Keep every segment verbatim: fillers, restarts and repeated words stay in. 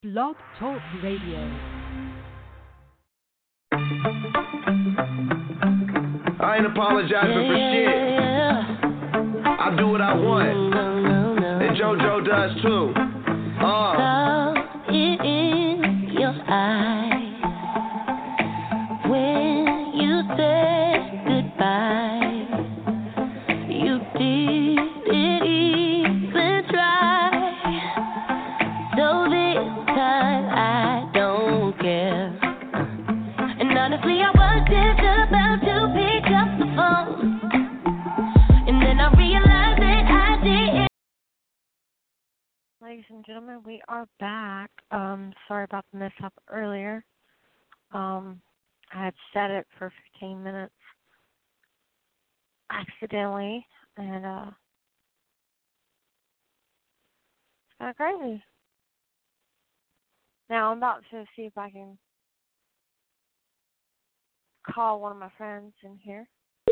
Blog Talk Radio. I ain't apologizing for shit. I do what I want. And JoJo does too. Uh. Love in your eyes when you said goodbye. You didn't even try. So this time I don't care. And honestly, I was just about to pick up the phone, and then I realized that I didn't. Ladies and gentlemen, we are back. Um, sorry about the mishap earlier. Um, I had set it for fifteen minutes accidentally, and uh, it's kind of crazy. Now I'm about to see if I can call one of my friends in here.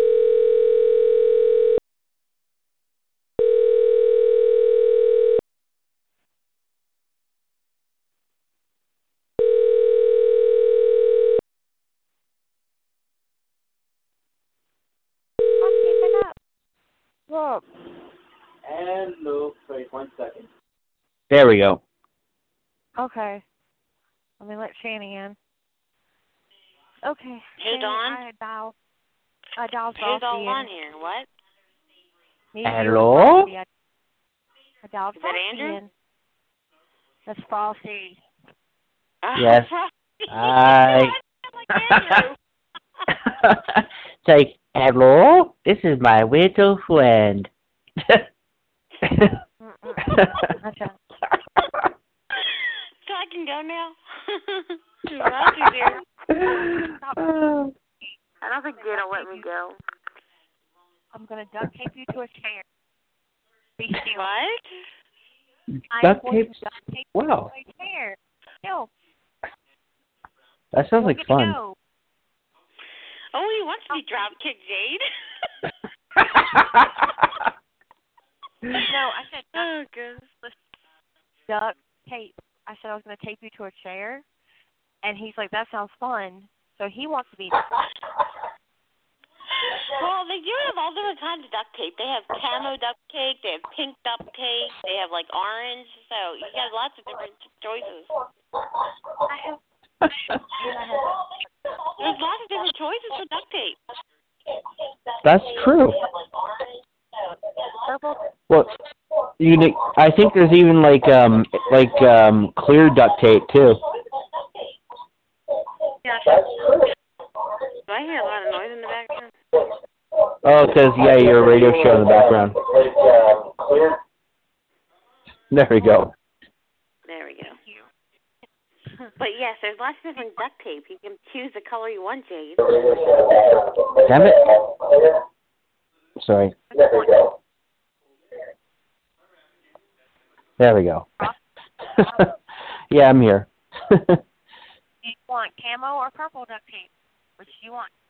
Look. And move. Wait one second. There we go. Okay. Let me let Shani in. Okay. Hey, Shani, Dawn. I dialed. I dialed Who's all Frosty on in. here? What? Me, you, and Hello? Frosty. I, I dialed Is that Frosty Andrew? in. That's Frosty. Yes. Hi. It's like, hello? This is my little friend. Okay. So I can go now? Rosie's here. I don't think Jay'll let me go. I'm going to duct tape you to a chair. Be still. What? I'm Duct going to tape? duct tape Wow. you to a chair. No. That sounds We're like gonna fun. go. Oh, he wants to be drop kick Jade. No, I said duct, Oh, goodness. duct tape. I said I was going to tape you to a chair, and he's like, that sounds fun. So he wants to be. Well, they do have all different kinds of duct tape. They have camo duct tape. They have pink duct tape. They have, like, orange. So you have lots of different choices. I have. I have There's lots of different choices for duct tape. That's true. purple. Well, you. ne- I think there's even like um like um clear duct tape too. Yeah. Do I hear a lot of noise in the background? Oh, it says yeah, your radio show in the background. There we go. There we go. But yes, there's lots of different duct tape. You can choose the color you want, Jade. Damn it. Sorry. There we go. Yeah, I'm here. Do you want camo or purple duct tape? Which do you want?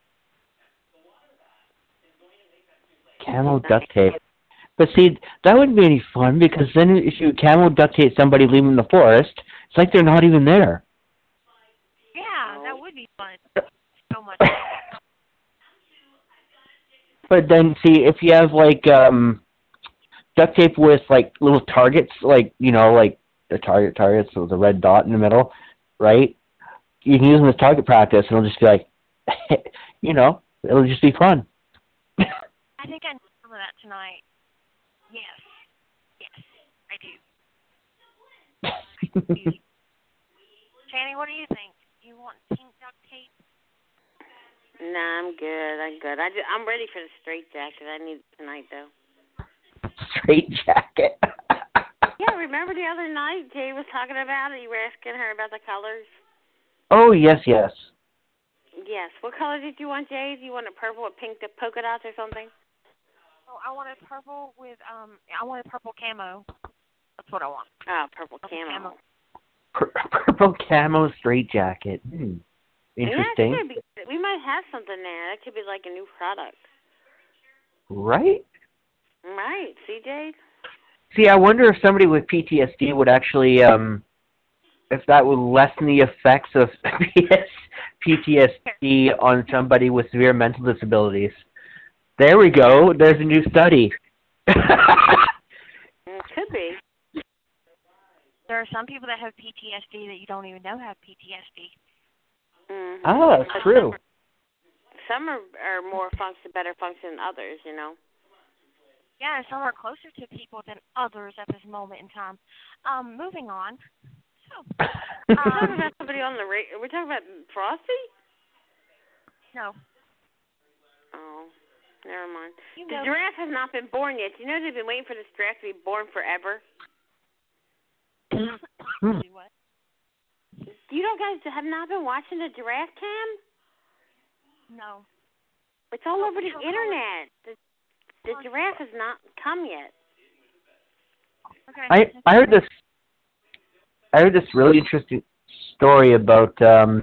Camo duct tape. But see, that wouldn't be any fun because then if you camo duct tape somebody leaving the forest, it's like they're not even there. Yeah, that would be fun. So much. But then see, if you have like um duct tape with like little targets, like, you know, like the target targets with the red dot in the middle, right? You can use them as target practice and it'll just be like, you know, it'll just be fun. I think I need some of that tonight. Yes. Yes, I do. Shani, what do you think? You want pink duct tape? Nah, I'm good. I'm good. I just, I'm ready for the straight jacket. I need it tonight, though. Straight jacket. Yeah, remember the other night Jay was talking about it? You were asking her about the colors? Oh, yes, yes. Yes. What color did you want, Jay? Do you want a purple with pink polka dots or something? Oh, I want a purple with, um, I want a purple camo. That's what I want. Oh, purple, Purple camo. camo. Pur- purple camo straight jacket. Hmm. Interesting. Yeah, I think that'd be, we might have something there. That could be like a new product. Right? Right. See, Jade? See, I wonder if somebody with P T S D would actually um if that would lessen the effects of P T S D on somebody with severe mental disabilities. There we go. There's a new study. It could be. There are some people that have P T S D that you don't even know have P T S D. Mm-hmm. Oh, that's But true. Some are, are more function, better function than others, you know. Yeah, some are closer to people than others at this moment in time. Um, moving on. So, We're talking um, about somebody on the radio. We're talking about Frosty? no. Oh, never mind. You The know, giraffe has not been born yet. You know they've been waiting for this giraffe to be born forever? what? You know, guys have not been watching the giraffe cam? No. It's all Oh, over the no. internet. The, the giraffe has not come yet. Okay. I I heard this. I heard this really interesting story about. Um,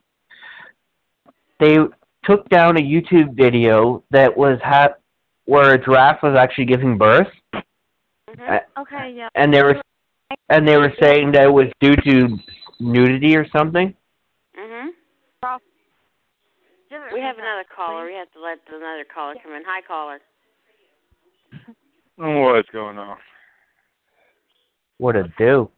they took down a YouTube video that was ha- where a giraffe was actually giving birth, Mm-hmm. uh, Okay, yeah. and they were and they were saying that it was due to nudity or something. Mm-hmm. Different We have things another that- caller. We have to let another caller come in. Hi, caller. What's going on? What a do?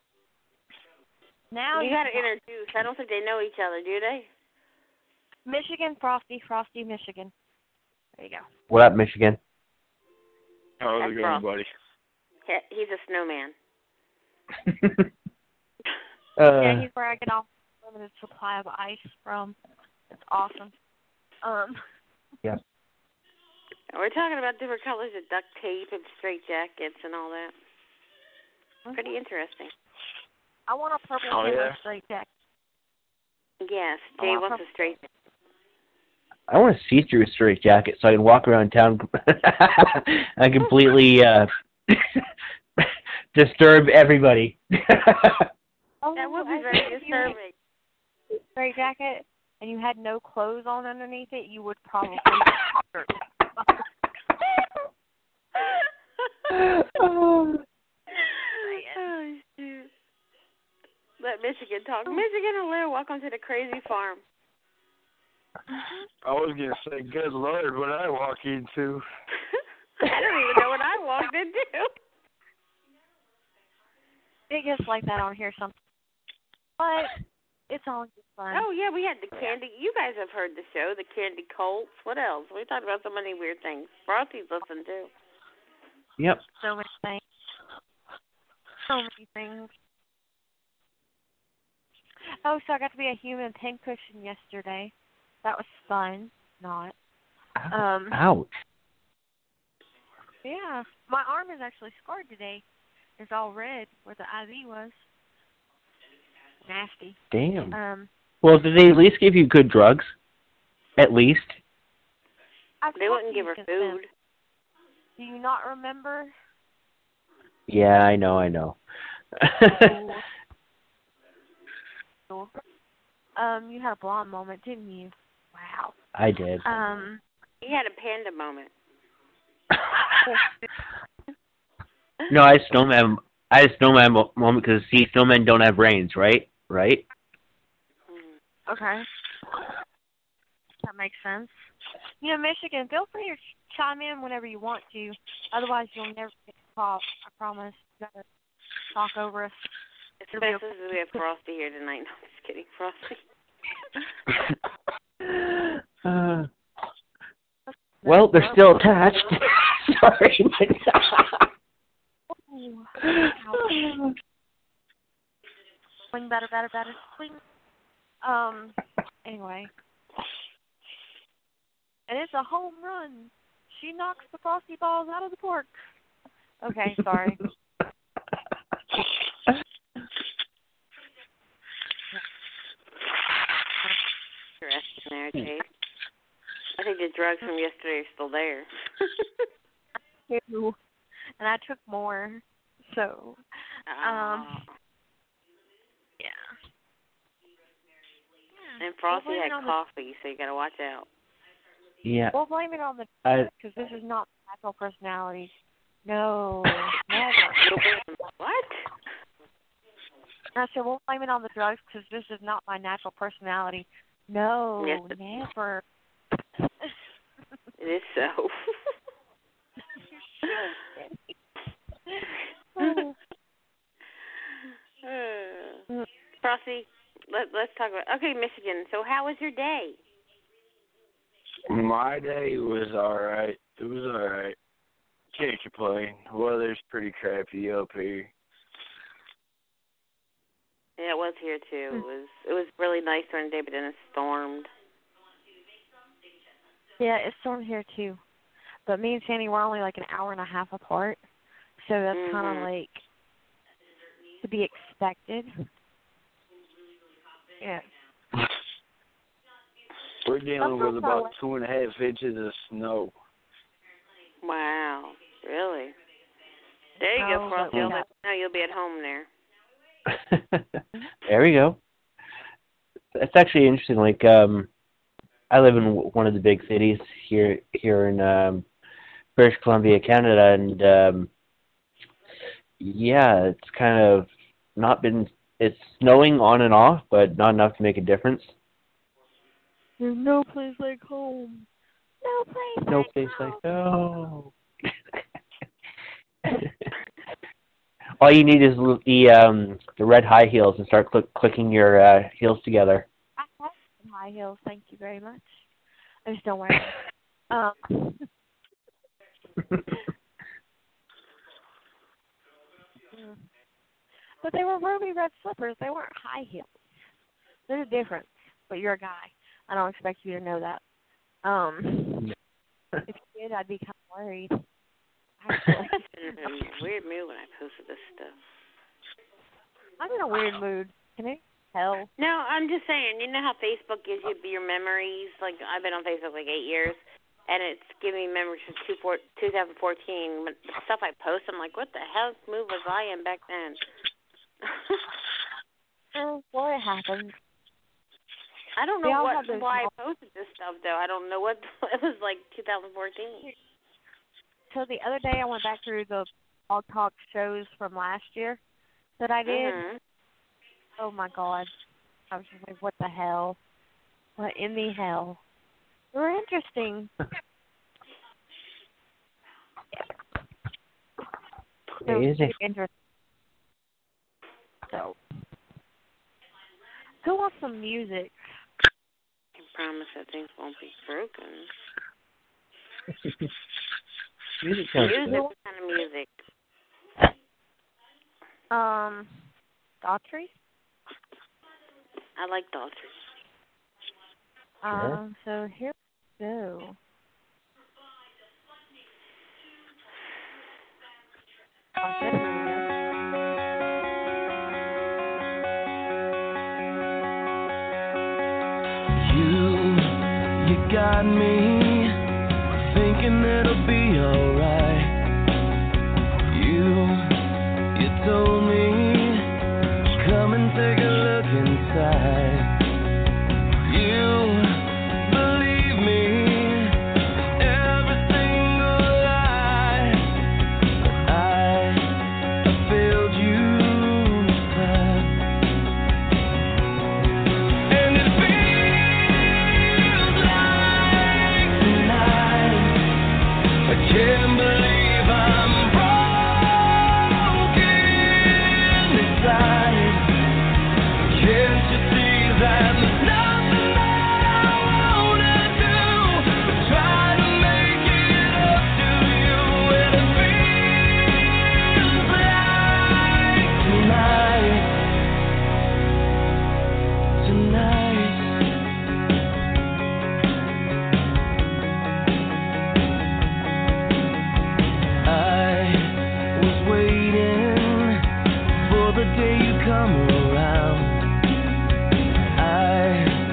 Now You you got to can- introduce. I don't think they know each other, do they? Michigan, Frosty, Frosty, Michigan. There you go. What up, Michigan? How's That's it going, rough. buddy? He- He's a snowman. uh, Yeah, he's where I get all limited supply of ice from. It's awesome. Um. yeah. We're talking about different colors of duct tape and straight jackets and all that. Pretty interesting. I want a purple Oh, tailor yeah? straight jacket. Yes, Oh, Jay I'll wants prob- a straight. I want a see-through straight jacket so I can walk around town and completely uh, disturb everybody. Oh, That would be I very think if you had disturbing. a straight jacket and you had no clothes on underneath it, you would probably. Oh, shoot. Let Michigan talk. Michigan, hello. Welcome to the crazy farm. I was going to say, good Lord, what I walk into. I don't even know what I walked into. It gets like that on here sometimes. But it's always fun. Oh, yeah, we had the candy. You guys have heard the show, the Candy Colts. What else? We talked about so many weird things. Frosty's listened too. Yep. So many things. So many things. Oh, so I got to be a human pincushion yesterday. That was fun. Not. Um. Ouch. Yeah. My arm is actually scarred today. It's all red where the I V was. Nasty. Damn. Um. Well, did they at least give you good drugs? At least? I've They talked wouldn't to give you her since food. then. Do you not remember? Yeah, I know, I know. um, you had a blonde moment, didn't you? Wow. I did. Um. He had a panda moment. No, I had snowman. I had a snowman mo- moment because see, snowmen don't have brains, right? Right? Mm. Okay. That makes sense. You know, Michigan, feel free to ch- chime in whenever you want to. Otherwise, you'll never get to talk. I promise. You gotta talk over us. Especially as we have Frosty here tonight. No, I'm just kidding, Frosty. uh, well, they're still attached. Sorry. Ooh. Swing better, better, better. Swing. Um. Anyway. And it's a home run. She knocks the Frosty balls out of the park. Okay, sorry. Interesting there, Jay. I think the drugs from yesterday are still there. Ew. And I took more. So, um, Oh. yeah. And Frosty We'll blame had it on the- coffee, so you gotta watch out. Yeah. We'll blame it on the I, because this is not natural personalities. No, never. What? And I said, well, blame it on the drugs because this is not my natural personality. No, Yes, it- never. It is so. Oh. uh, Frosty, let, let's talk about... Okay, Michigan, so how was your day? My day was alright. It was alright. Can't complain. Weather's pretty crappy up here. Yeah, it was here too. It was it was really nice during the day, but then it stormed. Yeah, it stormed here too. But me and Sandy were only like an hour and a half apart. So that's Mhm. kind of like to be expected. Yeah. We're dealing That's with not about two and a half inches of snow. Wow, really? There you go, Oh, Frosty. yeah. I'll let you know you'll be at home there. There we go. It's actually interesting. Like, um, I live in w- one of the big cities here here in um, British Columbia, Canada, and um, yeah, it's kind of not been. It's snowing on and off, but not enough to make a difference. There's no place like home. No place No like place home. like no. All you need is l- the um the red high heels and start click, clicking your uh, heels together. I have some high heels, thank you very much. I just don't wear them. Um, mm. But they were ruby red slippers. They weren't high heels. There's a difference. But you're a guy. I don't expect you to know that. Um, if you did, I'd be kind of worried. Actually. I've been in a weird mood when I posted this stuff. I'm in a weird mood. Can you tell? No, I'm just saying, you know how Facebook gives you your memories? Like, I've been on Facebook like eight years, and it's giving me memories from two four, twenty fourteen. When the stuff I post, I'm like, what the hell mood was I in back then? Oh, well, it happens. I don't We know all what have those why I moments. posted this stuff, though. I don't know what, it was like two thousand fourteen. So the other day I went back through the Blog Talk shows from last year that I did. Mm-hmm. Oh, my God. I was just like, what the hell? What in the hell? They were interesting. They were Easy. pretty interesting. So, who wants some music? I can promise that things won't be broken. Music sounds Music, good. what kind of music? Um, Daughtry? I like Daughtry. Um, so here we go. Oh, there we go. You, you got me thinking it'll be alright. You, you told me, come and take a look inside. You believe me, every single lie. But I, I failed you this time. And it feels like tonight I can't believe I'm broken inside. Can't you see that there's nothing that I wanna do but try to make it up to you? And it feels like tonight, tonight. I was waiting for the day you come around. I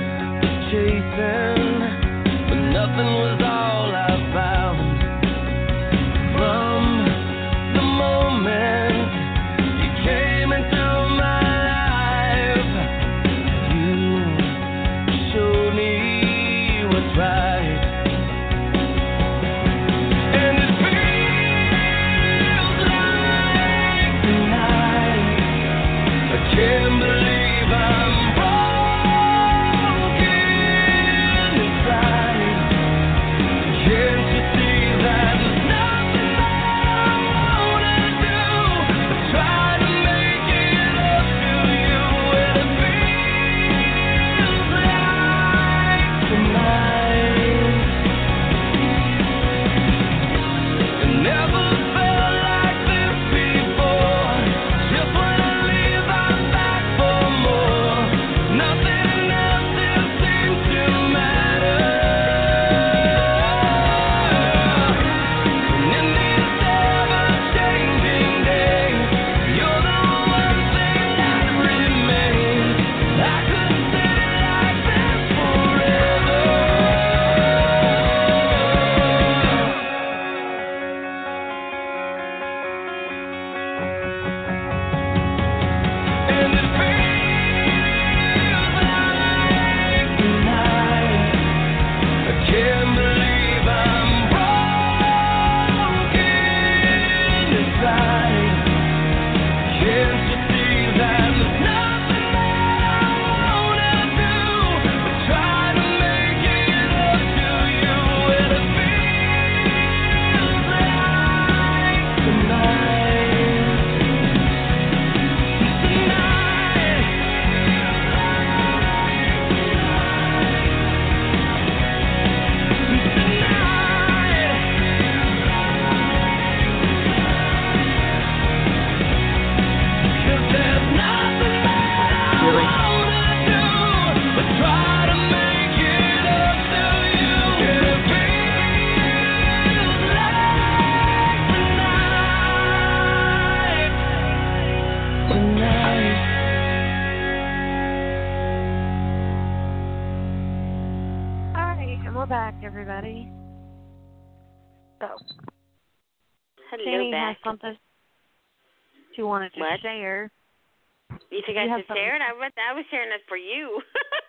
back, everybody. So, Hello Shani back. has something she wanted to What? share. You think You I have should something- share it? I was, I was sharing it for you.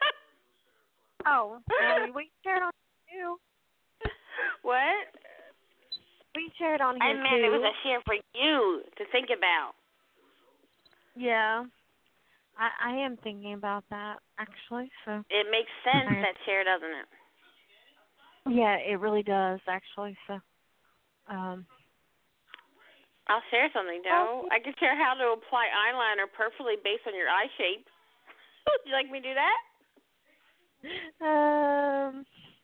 Oh, well, we shared on you. What? We shared on I here meant too. it was a share for you to think about. Yeah, I I am thinking about that actually. So It makes sense Alright. that share, doesn't it? yeah, it really does actually. So, um, I'll share something, though. I can share how to apply eyeliner perfectly based on your eye shape. Would you like me to do that? um,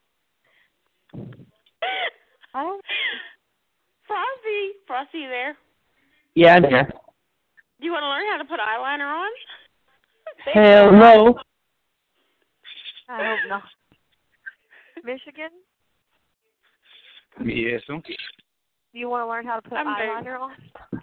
I don't. Frosty, Frosty, you there? Yeah, I'm here. Do you want to learn how to put eyeliner on? Hell no. I hope not. Michigan, Yes. do you want to learn how to put I'm eyeliner on?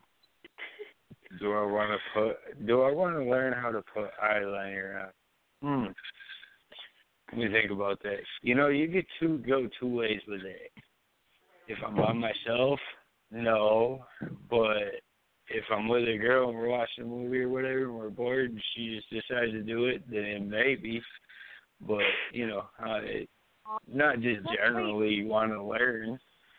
Do I want to put? Do I want to learn how to put eyeliner on? Hmm. Let me think about that. You know, you get two go two ways with it. If I'm by myself, no. But if I'm with a girl and we're watching a movie or whatever and we're bored and she just decides to do it, then maybe. But, you know, I not just generally want to learn.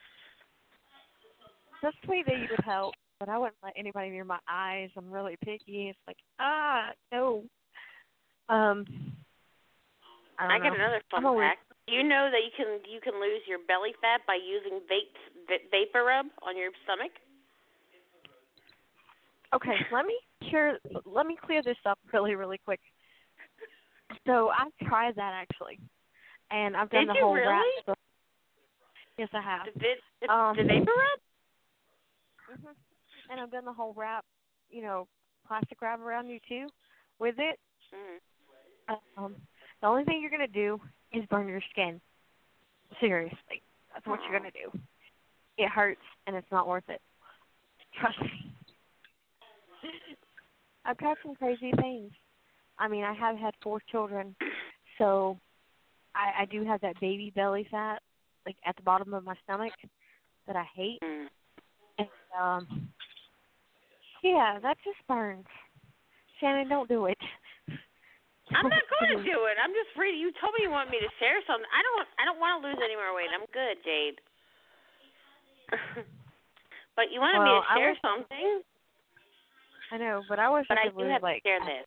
That's sweet that you would help, but I wouldn't let anybody near my eyes. I'm really picky. It's like, ah, no. Um, I, don't I got know. another fun I'm always- fact. Do you know that you can you can lose your belly fat by using vape, va- vapor rub on your stomach? Okay, let me clear let me clear this up really, really quick. So I've tried that actually, and I've done Did the you whole really? wrap stuff. Yes, I have. The, the, the, Um, the vapor rub? hmm And I've done the whole wrap, you know, plastic wrap around you too, with it. Mm. Um, the only thing you're gonna do is burn your skin. Seriously, that's what you're gonna do. It hurts, and it's not worth it. Trust me. I've tried some crazy things. I mean, I have had four children, so I, I do have that baby belly fat, like at the bottom of my stomach, that I hate. Mm. And um, yeah, that just burns. Shannon, don't do it. I'm not going to do it. I'm just free. You told me you want me to share something. I don't. I don't want to lose any more weight. I'm good, Jade. But you wanted Well, me to I share wish- something. I know, but I wish But I I could do lose have like. to share this.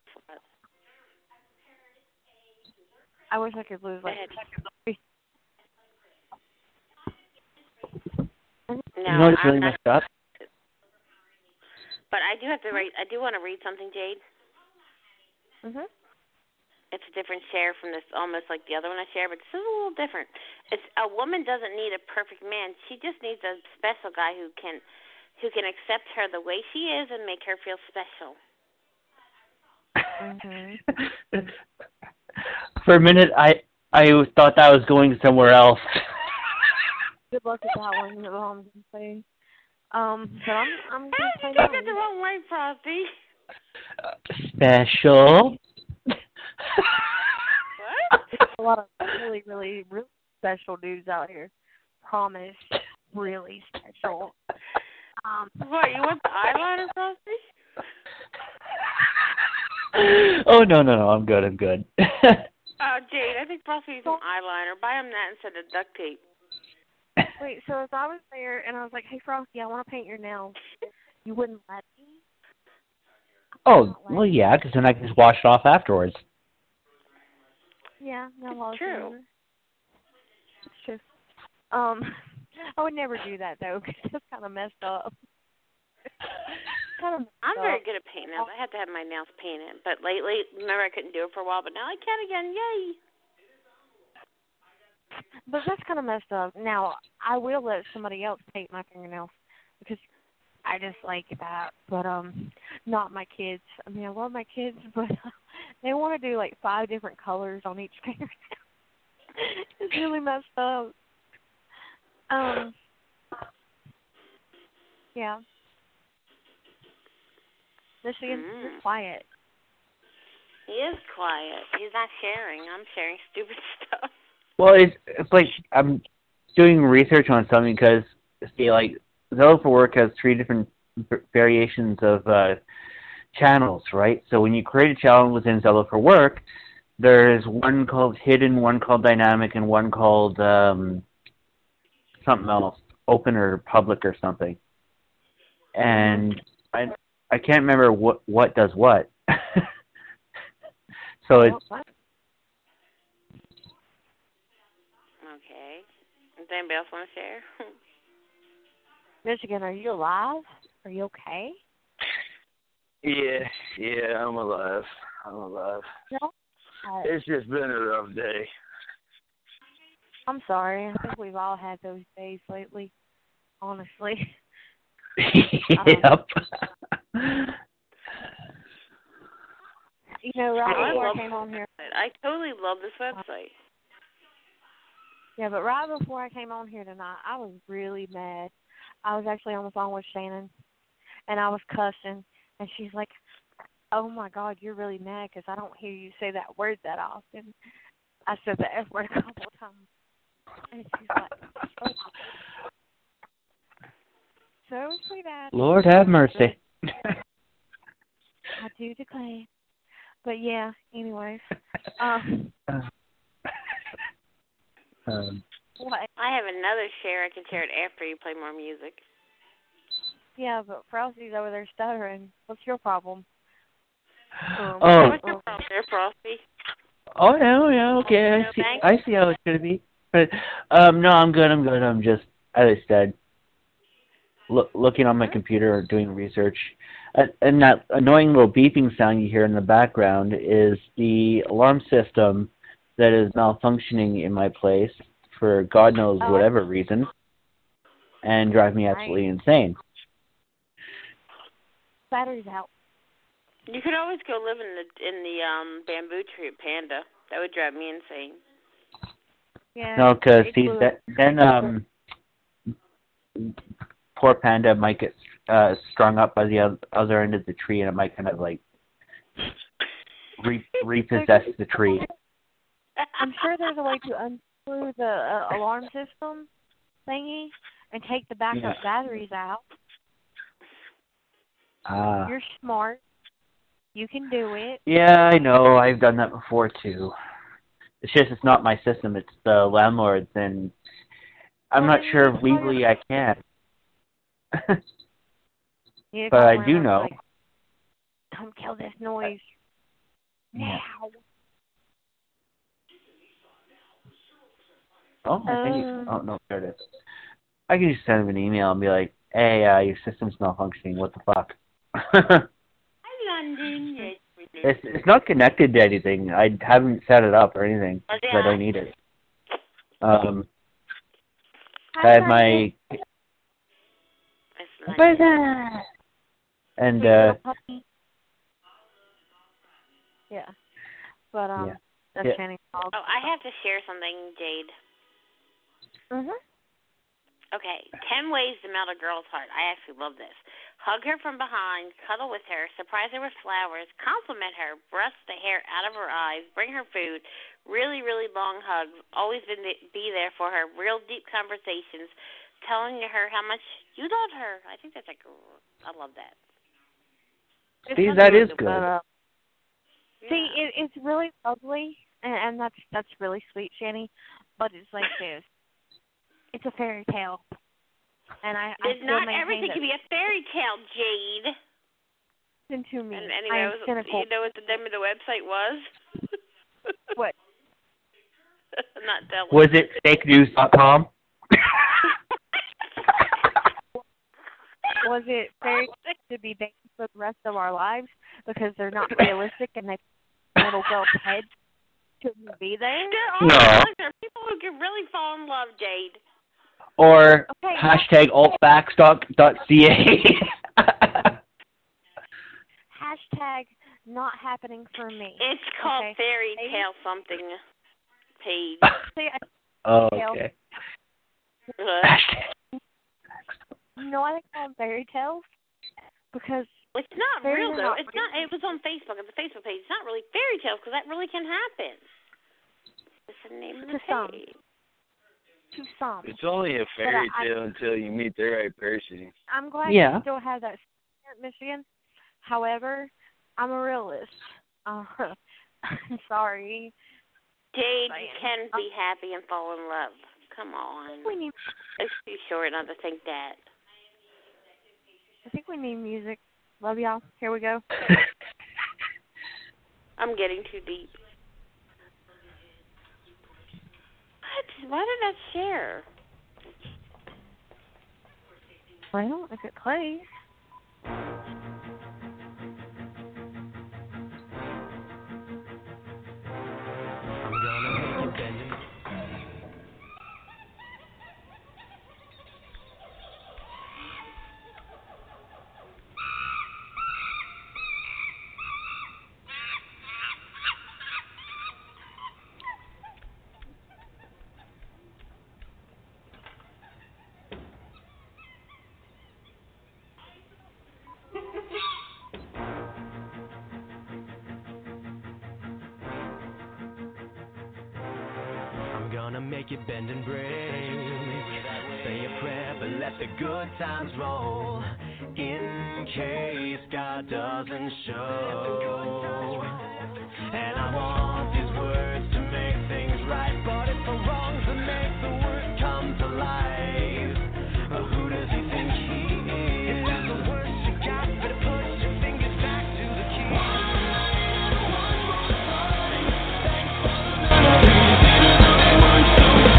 I wish I could lose Go like. ahead. You No, know what's I'm really not. messed up? But I do have to write. I do want to read something, Jade. Mhm. It's a different share from this, almost like the other one I shared, but this is a little different. It's a woman doesn't need a perfect man. She just needs a special guy who can, who can accept her the way she is and make her feel special. Mhm. For a minute, I I thought that was going somewhere else. Good luck with that one. That's all I'm gonna say. Um, but I'm I'm How gonna did say you take no. it the wrong way, Frosty? Special. What? There's a lot of really, really, really special dudes out here. Promise, really special. Um, What, you want the eyeliner, Frosty? Oh no no no! I'm good. I'm good. Oh, Jade, I think Frosty needs some eyeliner. Buy him that instead of duct tape. wait, so if I was there and I was like, "Hey, Frosty, I want to paint your nails," you wouldn't let me? Oh well, yeah, because then I can just wash it off afterwards. Yeah, no laws. true. It's true. Um, I would never do that though, because that's kind of messed up. kind of. I'm very good at painting nails. I have to have my nails painted. But lately, remember I couldn't do it for a while, but now I can again. Yay! But that's kind of messed up. Now, I will let somebody else paint my fingernails because I just like that. But um, not my kids. I mean, I love my kids, but they want to do like five different colors on each fingernail. It's really messed up. Um, yeah. Michigan, Mm. you're quiet. He is quiet. He's not sharing. I'm sharing stupid stuff. Well, it's it's like I'm doing research on something because see, like Zello for Work has three different v- variations of uh, channels, right? So when you create a channel within Zello for Work, there's one called Hidden, one called Dynamic, and one called um, something else, Open or Public or something. And I I can't remember what what does what. So it's Okay. Does anybody else want to share? Michigan, are you alive? Are you okay? Yeah, yeah, I'm alive. I'm alive. No. Uh, It's just been a rough day. I'm sorry. I think we've all had those days lately. Honestly. Yep. You know, right I before I love came on here. I totally love this website. Yeah, but right before I came on here tonight, I was really mad. I was actually on the phone with Shannon, and I was cussing, and she's like, "Oh my God, you're really mad because I don't hear you say that word that often." I said the F word a couple of times, and she's like, "Oh." So sweetheart. Lord have mercy. I do declare. But yeah, anyways. Um, um, what? I have another share. I can share it after you play more music. Yeah, but Frosty's over there stuttering. What's your problem? Um, oh. What's your problem there, Frosty? Oh no, yeah, okay. I No, see. thanks. I see how it's gonna be. But um, no, I'm good. I'm good. I'm just, as I said, look, looking on my computer, doing research, and, and that annoying little beeping sound you hear in the background is the alarm system that is malfunctioning in my place for God knows Oh, whatever reason, and drive me absolutely insane. Battery's out. You could always go live in the in the um bamboo tree at Panda. That would drive me insane. Yeah. No, because it's see, blue. that, then um, poor Panda might get uh, strung up by the oth- other end of the tree, and it might kind of like re- repossess the tree. I'm sure there's a way to unscrew the uh, alarm system thingy and take the backup Yeah. batteries out. Ah. You're smart. You can do it. Yeah, I know. I've done that before too. It's just it's not my system. It's the landlord's, and I'm Well, not then sure you if need to call legally your- I can. You need to But call I my do landlord, know. like, come kill this noise now. Oh, I think. Um, Oh no, there it is. I can just send him an email and be like, "Hey, uh, your system's malfunctioning. What the fuck?" London, yes. It's it's not connected to anything. I haven't set it up or anything. Oh, 'Cause I don't yeah. need it. Um, Hi, I have London. my It's Where's London. that? And Sweet uh, little puppy. Yeah. But, um, yeah. that's Yeah. Shannon's dog. Oh, I have to share something, Jade. Mm-hmm. Okay, ten ways to melt a girl's heart. I actually love this. Hug her from behind, cuddle with her, surprise her with flowers, compliment her, brush the hair out of her eyes, bring her food, really, really long hugs, always been be there for her, real deep conversations, telling her how much you love her. I think that's like, I love that. See, that is But, good. uh, Yeah. see, it, it's really ugly, and, and that's that's really sweet, Shanny. But it's like this. It's a fairy tale. And I, I There's still not maintain everything that. can be a fairy tale, Jade. Listen to me. And I anyway, am was, cynical. you know what the name of the website was? What? I'm not telling. Was it fake news dot com? Was it fairy tales to be based for the rest of our lives because they're not realistic and they little girls' heads shouldn't be there? There are, No. there are people who can really fall in love, Jade. Or Okay. hashtag altfacts dot c a. Hashtag not happening for me. It's called Okay. Fairy Tale something page. See, I, Oh, okay. What? Hashtag. you know why they call them fairy tales? Because It's not Fairies real are though. not It's not. It was on Facebook. It's a Facebook page. It's not really fairy tales because that really can happen. It's the name of To the some. page. To some. It's only a fairy I- tale until you meet the right person. I'm glad Yeah. you still have that spirit, Michigan. However, I'm a realist. Uh, I'm sorry. Jade, Saying. you can be happy and fall in love. Come on. We need. It's too short not to think that. I think we need music. Love y'all. Here we go. I'm getting too deep. What? Why did I share? Well, if it plays. I'm gonna make you bend it. I'm gonna make you bend and break. Say a prayer, but let the good times roll. In case God doesn't show. And I want these words to make things right. But if the wrongs that make the worst come to life, well, who does he think he is? If that's the worst you got, better put your fingers back to the key. One more time. Thanks for the memories.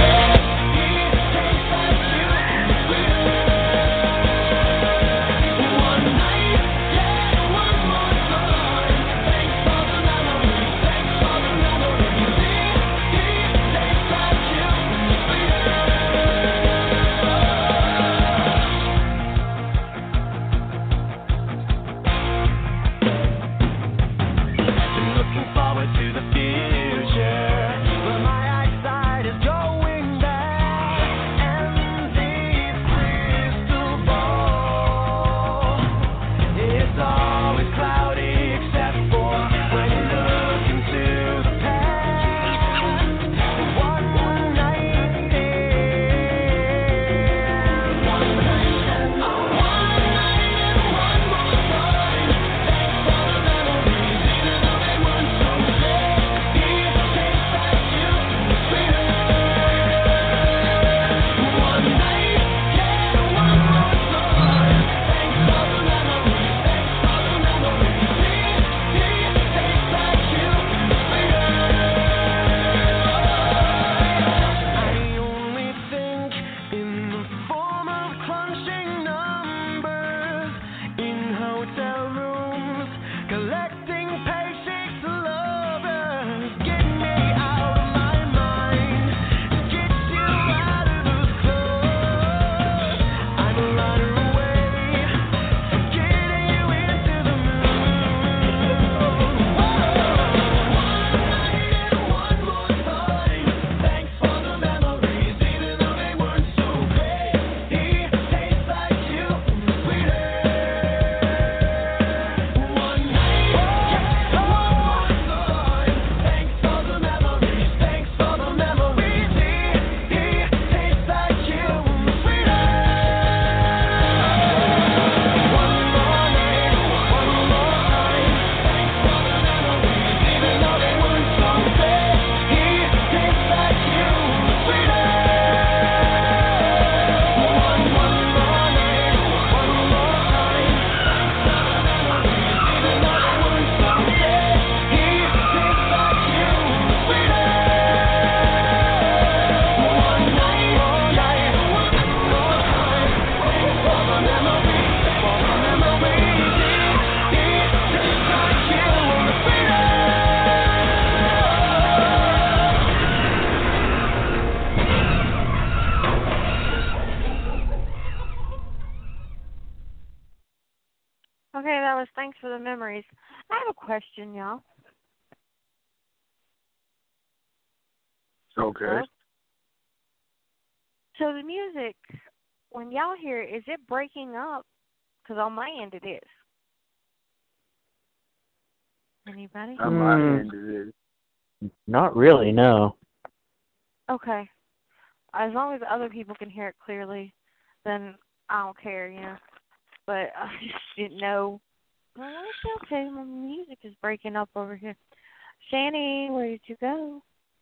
Okay, that was Thanks for the Memories. I have a question, y'all. Okay. Hello? So the music, when y'all hear it, is it breaking up? Because on my end it is. Anybody? On my Hmm. end it is. Not really, no. Okay. As long as other people can hear it clearly, then I don't care, you know. But I just didn't know. Well, what's up, Jay? My music is breaking up over here. Shani, where did you go?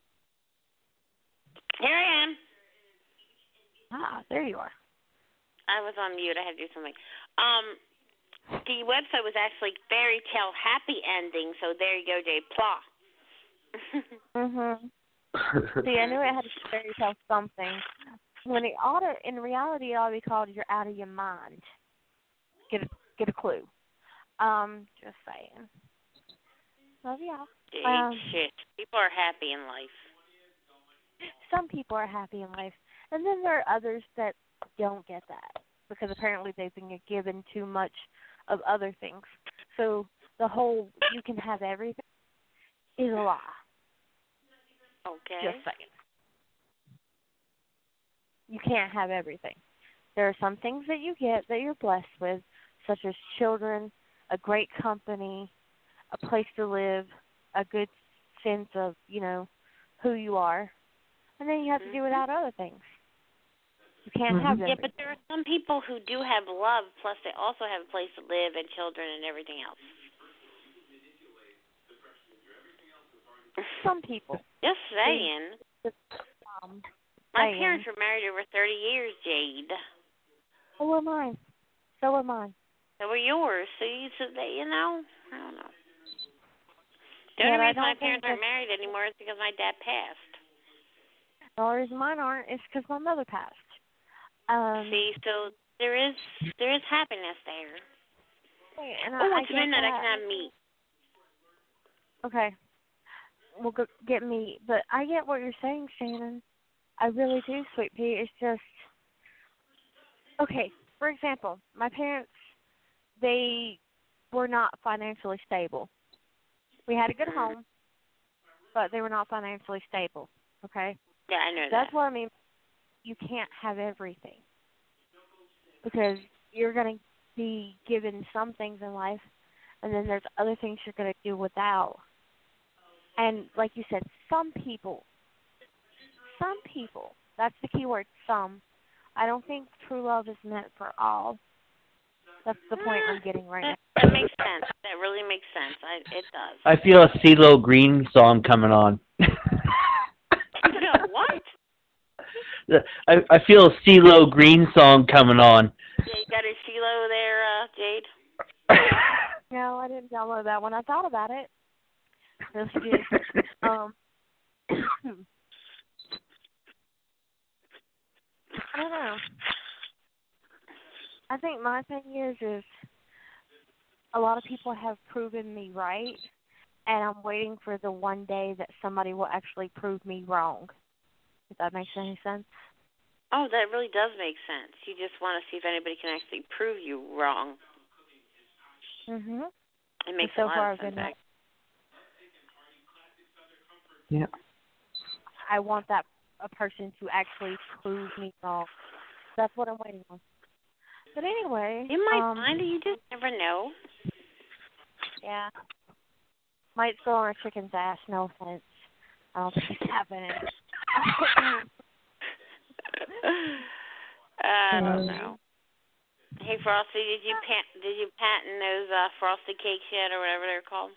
Here I am. Ah, there you are. I was on mute. I had to do something. Um, the website was actually Fairy Tale Happy Ending, so there you go, Jay. Plah. Mhm. See, I knew it had to fairy tale something. When it ought to, in reality, it ought to be called "You're Out of Your Mind." Get a get a clue. Um, just saying. Love y'all. Jade, Um, shit. People are happy in life. Some people are happy in life, and then there are others that don't get that because apparently they've been given too much of other things. So the whole "you can have everything" is a lie. Okay. Just saying. You can't have everything. There are some things that you get that you're blessed with, such as children, a great company, a place to live, a good sense of, you know, who you are. And then you have to do without other things. You can't Mm-hmm. have them. Yeah, but there are some people who do have love, plus they also have a place to live and children and everything else. Some people. Just saying. Um, My saying. parents were married over thirty years, Jade. So were mine. So were mine. So were yours. So you, so they, you know, I don't know. The Yeah, only I reason my don't parents think aren't married anymore is because my dad passed. The only reason mine aren't is because my mother passed. Um, See, so there is there is happiness there. and I, Oh, I it's get midnight. that. I can have meat. Okay. We'll go get meat. But I get what you're saying, Shannon. I really do, Sweet Pea. It's just, okay, for example, my parents, they were not financially stable. We had a good home, but they were not financially stable, okay? Yeah, I know That's that. what I mean. You can't have everything because you're going to be given some things in life, and then there's other things you're going to do without. And like you said, some people, some people, that's the key word, some. I don't think true love is meant for all. That's the point I'm getting right that, now. That makes sense. That really makes sense. I, it does. I feel a CeeLo Green song coming on. No, what? I I feel a CeeLo Green song coming on. Yeah, you got a CeeLo there, uh, Jade? No, I didn't download that one. I thought about it. Yes, you did. Um, I don't know. I think my thing is, is a lot of people have proven me right, and I'm waiting for the one day that somebody will actually prove me wrong. If that makes any sense. Oh, that really does make sense. You just want to see if anybody can actually prove you wrong. Mhm. It makes so a lot far of sense. I've been Yeah. I want that a person to actually prove me wrong. That's what I'm waiting on. But anyway, You might um, find it. You just never know. Yeah. Might go on a chicken's ass. No offense. I don't think it's happening. I don't know. Hey, Frosty, did you pat, did you patent those uh, frosty cakes yet, or whatever they're called?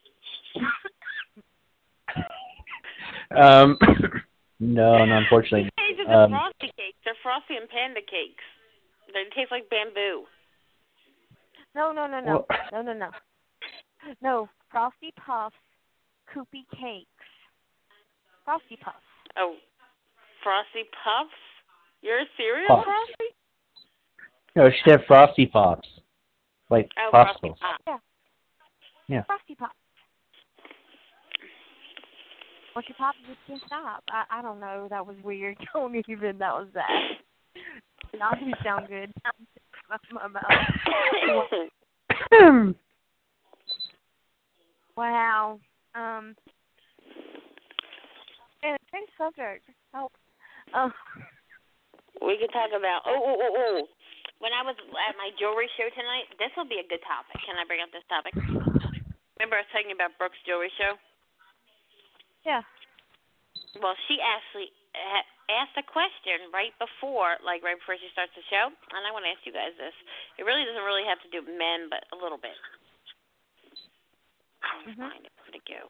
Um, no, no, unfortunately. These days are Um, frosty cakes. They're frosty and panda cakes. They taste like bamboo. No, no, no, no, well, no, no, no. No, Frosty Puffs, Koopy Cakes. Frosty Puffs. Oh, Frosty Puffs? You're a cereal, Puffs. Frosty? No, she said Frosty Pops, like Oh, Frosty. Frosty Pops. Yeah. Yeah. Frosty Pops. Once you pop, you can't stop. I, I don't know. That was weird. Don't even. That was that. Not you sound good. My mouth. Wow. Um. And change subject. Help. Oh. We could talk about. Oh, oh, oh, oh. When I was at my jewelry show tonight, this will be a good topic. Can I bring up this topic? Remember I was talking about Brooke's jewelry show? Yeah. Well, she actually ha- asked a question right before, like right before she starts the show, and I want to ask you guys this. It really doesn't really have to do with men, but a little bit. I'll Mhm. find it. Where'd it go?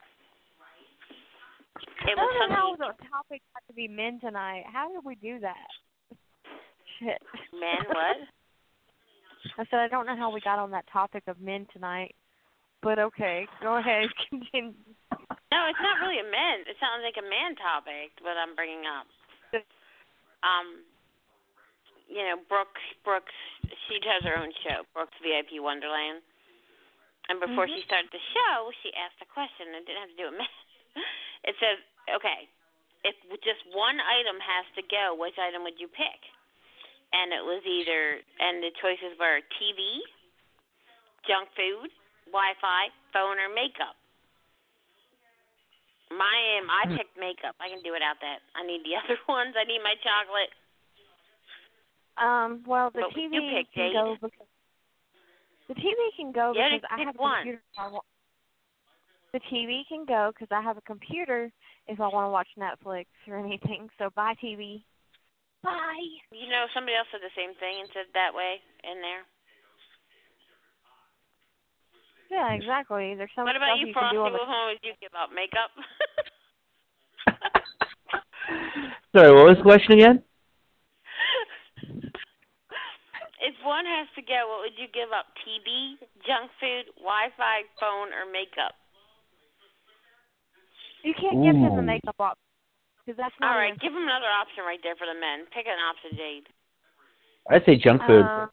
I It don't was know how something. the topic had to be men tonight. How did we do that? Shit. Men what? I said I don't know how we got on that topic of men tonight. But okay, go ahead. Continue. No, it's not really a men. It sounds like a man topic, what I'm bringing up. Um, you know, Brooks, Brooks, she does her own show, Brooks V I P Wonderland. And before Mhm. she started the show, she asked a question. It didn't have to do with men. It says, okay, if just one item has to go, which item would you pick? And it was either, and the choices were T V, junk food, Wi-Fi, phone, or makeup. My um, I picked makeup. I can do without that. I need the other ones. I need my chocolate. Um, well, the What T would V you pick, can Jade? go because the T V can go You because already I picked have a one. computer. I wa- The T V can go because I have a computer if I want to watch Netflix or anything. So bye T V. Bye. You know, somebody else said the same thing and said that way in there. Yeah, exactly. There's so What much about stuff you, you can Frosty? do on the. What one would you give up? Makeup? Sorry, what was the question again? If one has to go, what would you give up? T V, junk food, Wi-Fi, phone, or makeup? You can't give him the Ooh. makeup option because that's not. All right, even- give them another option right there for the men. Pick an option, Jade. I'd say junk food. Uh,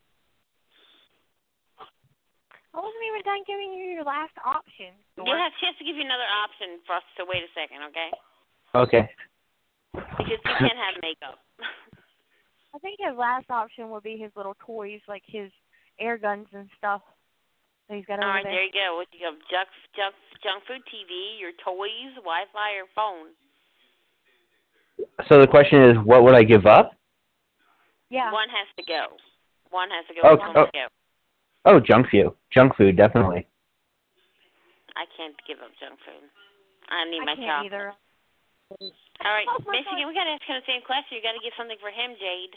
I wasn't even done giving you your last option. You have, she has to give you another option for us to wait a second, okay? Okay. Because you can't have makeup. I think his last option would be his little toys, like his air guns and stuff that he's got All over right, there. there you go. What do you have? Junk, junk, junk food, T V, your toys, Wi-Fi, or phone? So the question is, what would I give up? Yeah. One has to go. One has to go. Oh, One oh. has to go. Oh, junk food. Junk food, definitely. I can't give up junk food. I need I my can't chocolate. either. All right, Oh my Michigan, we got to ask him the same question. You got to give something for him, Jade.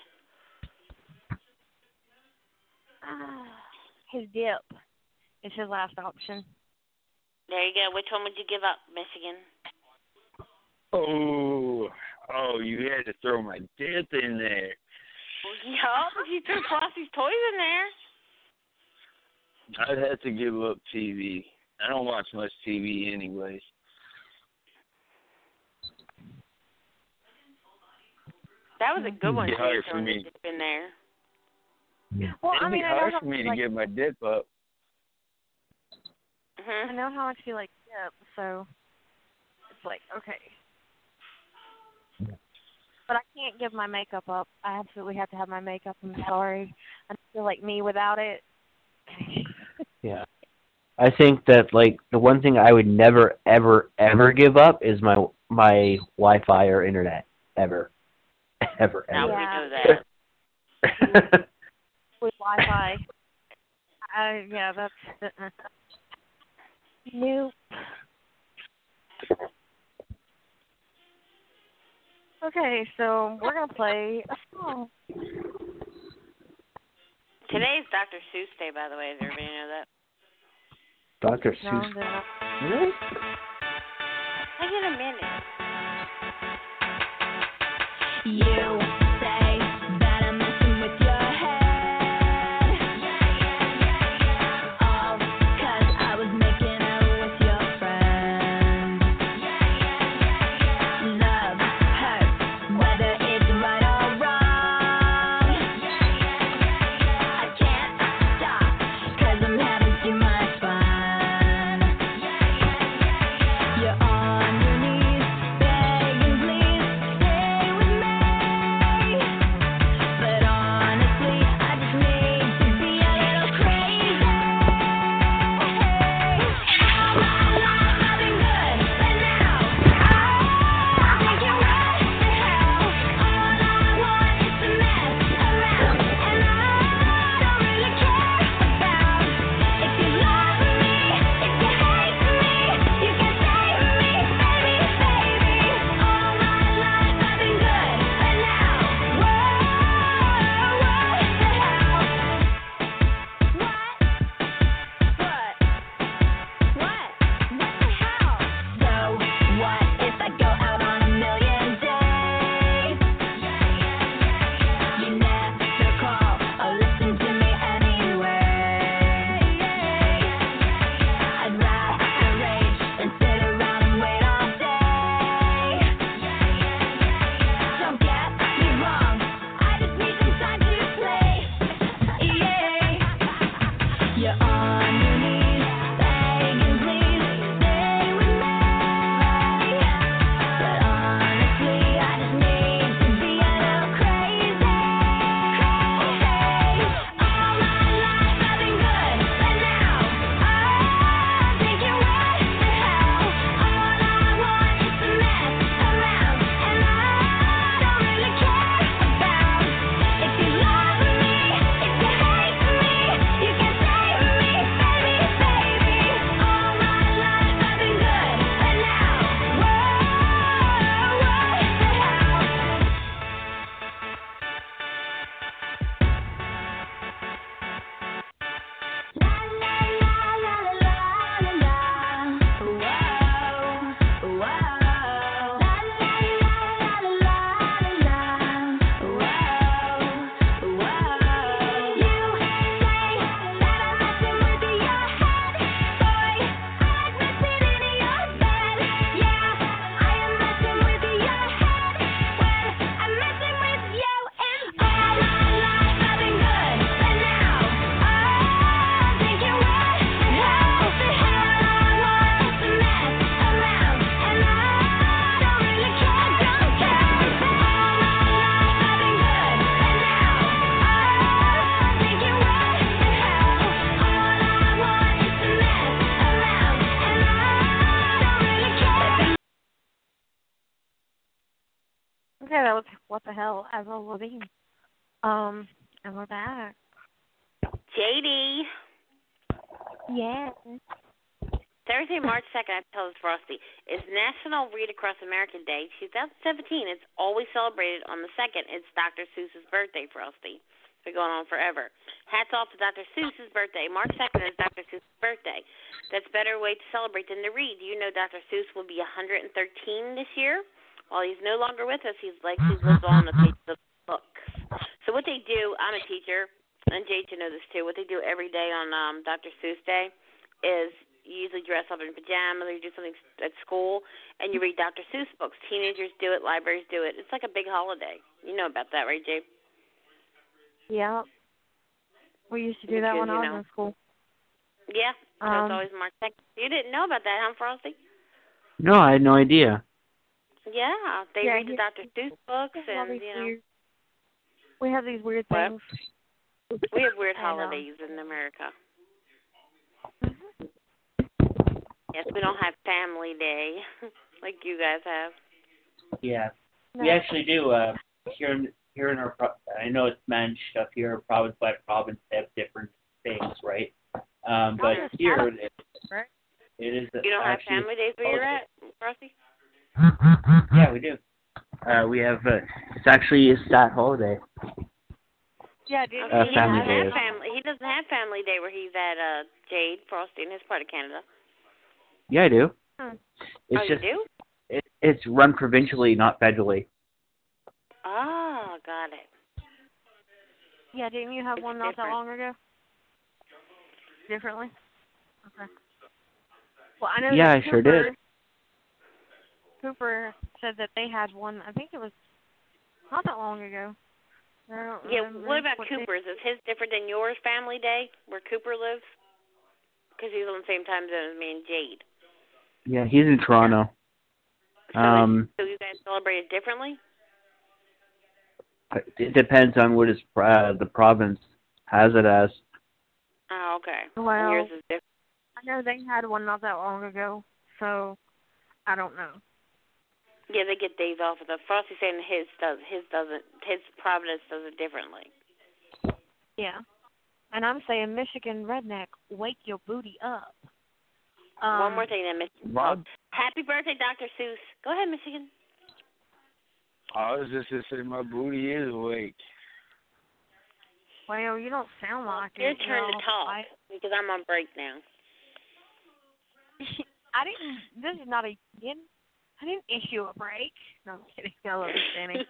Ah, his dip is his last option. There you go. Which one would you give up, Michigan? Oh, oh, you had to throw my dip in there. Yup, if you threw Frosty's toys in there. I'd have to give up T V. I don't watch much T V anyways. That was a good one, It'd be Jade, hard for throwing the me. dip in there. Well, It'd I mean, be I know hard how for me much to like, give my dip up. Mm-hmm. I know how much you like dip, so it's like okay. But I can't give my makeup up. I absolutely have to have my makeup. I'm sorry. I feel like me without it. Yeah. I think that like the one thing I would never, ever, ever give up is my my Wi-Fi or internet. Ever, ever, Now ever. we Yeah. know that. With Wi-Fi. Uh, yeah, that's uh, nope. Okay, so we're gonna play a song. Today's Doctor Seuss Day, by the way. Does everybody know that? Doctor No, Seuss. they're not. Really? I get a minute. You say that I'm messing with your head. All 'cause I was making out with your friend. Love hurts, whether it's right or wrong. I can't stop 'cause I'm having too much fun. You're on your knees that was What the Hell, Avril Lavigne. Um, and we're back. J D. Yeah. Thursday, March second, I tell this Frosty, is National Read Across America Day twenty seventeen. It's always celebrated on the second. It's Doctor Seuss's birthday, Frosty. It's been going on forever. Hats off to Doctor Seuss's birthday. March second is Doctor Seuss's birthday. That's a better way to celebrate than to read. Do you know Doctor Seuss will be one hundred thirteen this year? While he's no longer with us, he's like he lives on the pages of books. So what they do, I'm a teacher, and Jade should know this too, what they do every day on um, Doctor Seuss Day is you usually dress up in pajamas or you do something at school, and you read Doctor Seuss books. Teenagers do it. Libraries do it. It's like a big holiday. You know about that, right, Jay? Yeah. We used to do that Because, when I you was know. in school. Yeah. So Um, it's always March second. You didn't know about that, huh, Frosty? No, I had no idea. Yeah. They Yeah, read the you- Doctor Seuss books, we have and, these you know. weird- We have these weird What? things. We have weird I know. holidays in America. Yes, we don't have Family Day like you guys have. Yeah, No. we actually do. Uh, here, in, here in our, pro- I know it's managed stuff here, province by province, they have different things, right? Um, but Not just here, Adam, it, right? it is You don't have actually Family Days where you're at, Frosty? Yeah, we do. Uh, we have. Uh, it's actually a stat holiday. Yeah, dude. Uh, he Family doesn't Day. have family. He doesn't have Family Day where he's at uh Jade Frosty in his part of Canada. Yeah, I do. Hmm. It's oh, just you do? it, it's run provincially, not federally. Oh, got it. Yeah, didn't you have It's one not that different. long ago? Differently? Okay. Well, I know Yeah, that I sure Cooper, did. Cooper said that they had one, I think it was not that long ago. I don't Yeah. remember What about what day- Cooper's? Is his different than yours? Family Day, where Cooper lives? Because he's on the same time zone as me and Jade. Yeah, he's in Toronto. So, Um, so you guys celebrate it differently? it depends on what his uh, the province has it as. Oh, okay. Well, Yours is different. I know they had one not that long ago, so I don't know. Yeah, they get days off of the Frosty saying his does his doesn't his Providence does it differently. Yeah. And I'm saying, Michigan redneck, wake your booty up. Um, One more thing, then, Michigan. Rob? Happy birthday, Doctor Seuss. Go ahead, Michigan. I was just to say my booty is awake. Well, you don't sound like Your it. turn you to know. talk I, because I'm on break now. I didn't. This is not a. Didn't, I didn't issue a break. No, I'm kidding. I love you, Danny.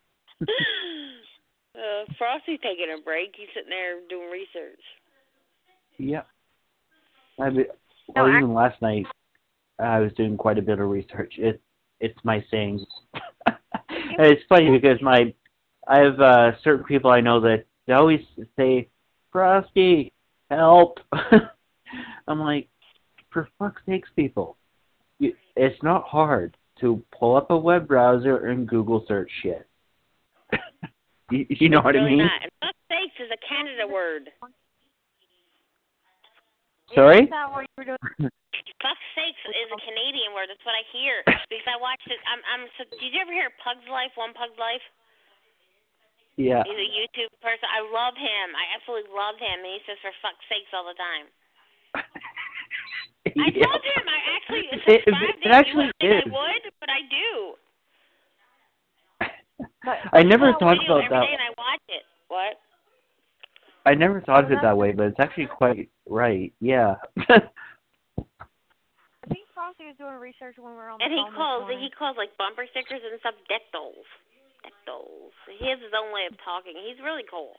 uh, Frosty's taking a break. He's sitting there doing research. Yeah. I be, No, well, I- even last night, I was doing quite a bit of research. It it's my sayings. It's funny because my I have uh, certain people I know that they always say, "Frosty, help!" I'm like, for fuck's sakes, people, you, it's not hard to pull up a web browser and Google search shit. you, you know It's what really I mean? Not. And fuck sakes is a Canada word. Sorry? Is that what you were doing? Fuck sakes is a Canadian word. That's what I hear because I watched it. I'm. I'm. So, did you ever hear Pug's Life? One Pug's Life. Yeah. He's a YouTube person. I love him. I absolutely love him, and he says "for fuck's sakes" all the time. I Yeah. love him. I actually It- subscribe it to him. actually You wouldn't think is. I would, but I do. But, I never I thought video about every that. day and I watch it. What? I never thought of it that way, but it's actually quite right. Yeah. I think Frosty was doing research when we were on the And he phone this calls morning. he calls like bumper stickers and stuff dectals. Dectals. He has his own way of talking. He's really cool.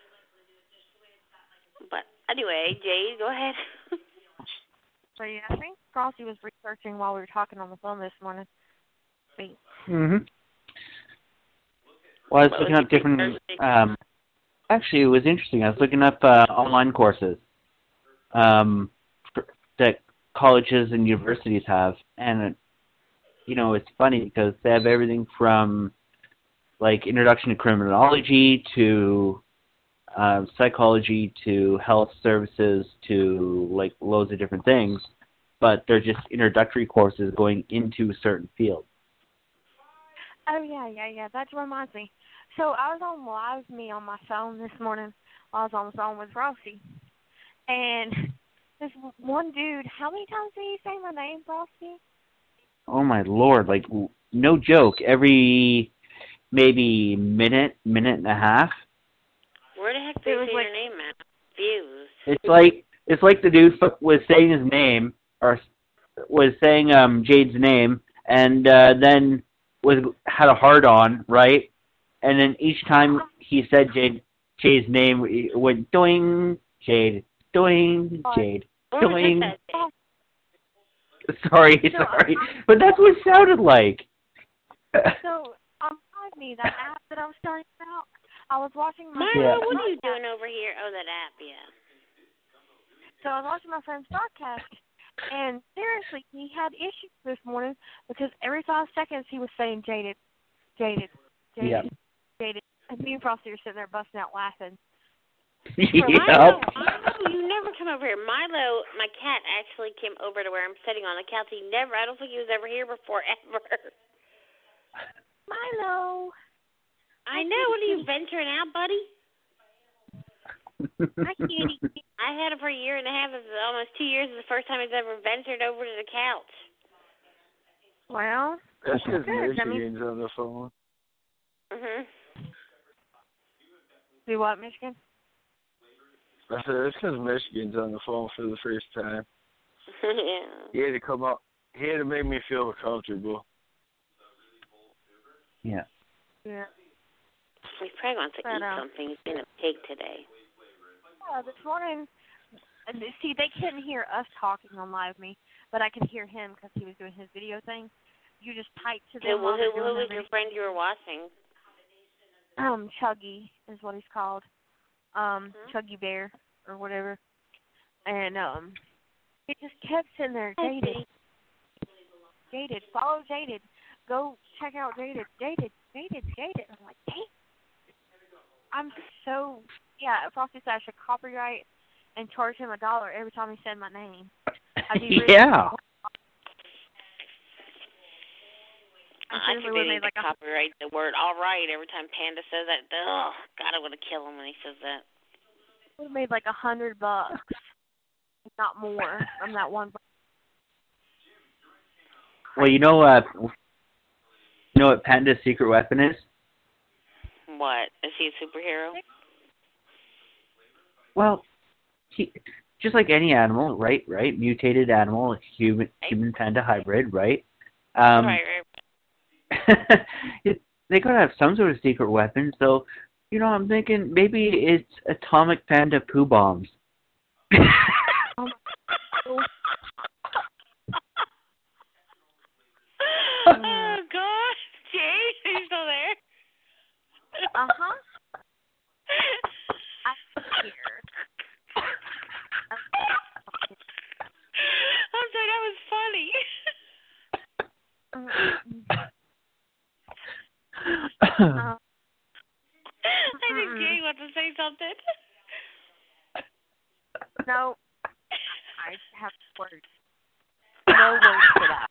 But anyway, Jay, go ahead. So yeah, I think Frosty was researching while we were talking on the phone this morning. Wait. Mhm. Well, I was What looking was up your different. research? Um, actually, it was interesting. I was looking up uh, online courses um, for, that colleges and universities have, and it, you know, it's funny because they have everything from like introduction to criminology to uh, psychology to health services to like loads of different things, but they're just introductory courses going into certain fields. Oh, yeah, yeah, yeah. That reminds me. So I was on Live Me on my phone this morning while I was on the phone with Frosty. And this one dude, how many times did he say my name, Frosty? Oh, my Lord. Like, no joke. Every maybe minute, minute and a half. Where the heck did you say like, your name at? Views. It's like, it's like the dude was saying his name, or was saying um Jade's name, and uh, then was had a hard on, right? And then each time he said Jade Jade's name, it went doing Jade, doing Jade, doing. Sorry, so, sorry, but that's what it sounded like. So on Live Me, that app that I was talking about, I was watching my. Milo, yeah. what are you doing over here? Oh, that app, yeah. So I was watching my friend's podcast. And seriously, he had issues this morning because every five seconds he was saying jaded, jaded, jaded, yep. jaded. And me and Frosty were sitting there busting out laughing. Yep. Milo, Milo, you never come over here. Milo, my cat, actually came over to where I'm sitting on the couch. He never, I don't think he was ever here before, ever. Milo. I know. What are you venturing out, buddy? Hi, kitty. I had him for a year and a half. It's almost two years. It's the first time he's ever ventured over to the couch. Well, that's because good. Michigan's on the phone. Mhm. Do what, Michigan? I said it's because Michigan's on the phone for the first time. Yeah. He had to come up. He had to make me feel comfortable. Yeah. Yeah. He probably wants to but, eat um, something. He's been a pig today. Yeah, this morning, see, they couldn't hear us talking on Live Me, but I could hear him because he was doing his video thing. You just type to them. Who, while who, they're who doing was your friend you were watching? Um, Chuggy is what he's called. Um, Hmm? Chuggy Bear or whatever. And um, he just kept sitting there, Jaded, Jaded, follow Jaded, go check out Jaded, Jaded, Jaded, Jaded. I'm like, dang. I'm so, yeah, Frosty said I should copyright and charge him a dollar every time he said my name. I'd be really Yeah. I think they need like to copyright the word "all right" every time Panda says that. Oh, God, I want to kill him when he says that. I would have made like a hundred bucks, if not more, from that one. Well, you know, uh, you know what Panda's secret weapon is? What? Is he a superhero? Well, he, just like any animal, right? Right? Mutated animal, human, human panda hybrid, right? Um, right, right. it, they gotta have some sort of secret weapon. So, you know, I'm thinking maybe it's atomic panda poo bombs. Oh, God. Jay, are you still there? Uh-huh. I'm here. I'm sorry, that was funny. uh, I think Jay wants to say something. No. I have words. No words for that.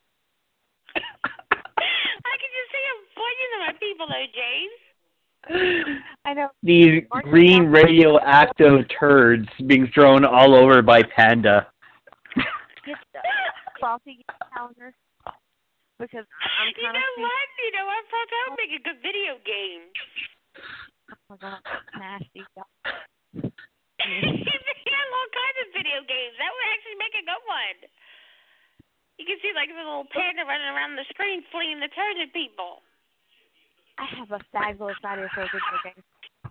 I can just see him pointing at my people, though, James. I know. These green radioactive turds being thrown all over by Panda. Get the Frosty get the calendar. Because I'm You kind know of what? You know what? Frosty, I would make a good video game. Oh my God, that's nasty. He has all kinds of video games. That would actually make a good one. You can see like the little panda running around the screen fleeing the turds at people. I have a fabulous idea for a video game.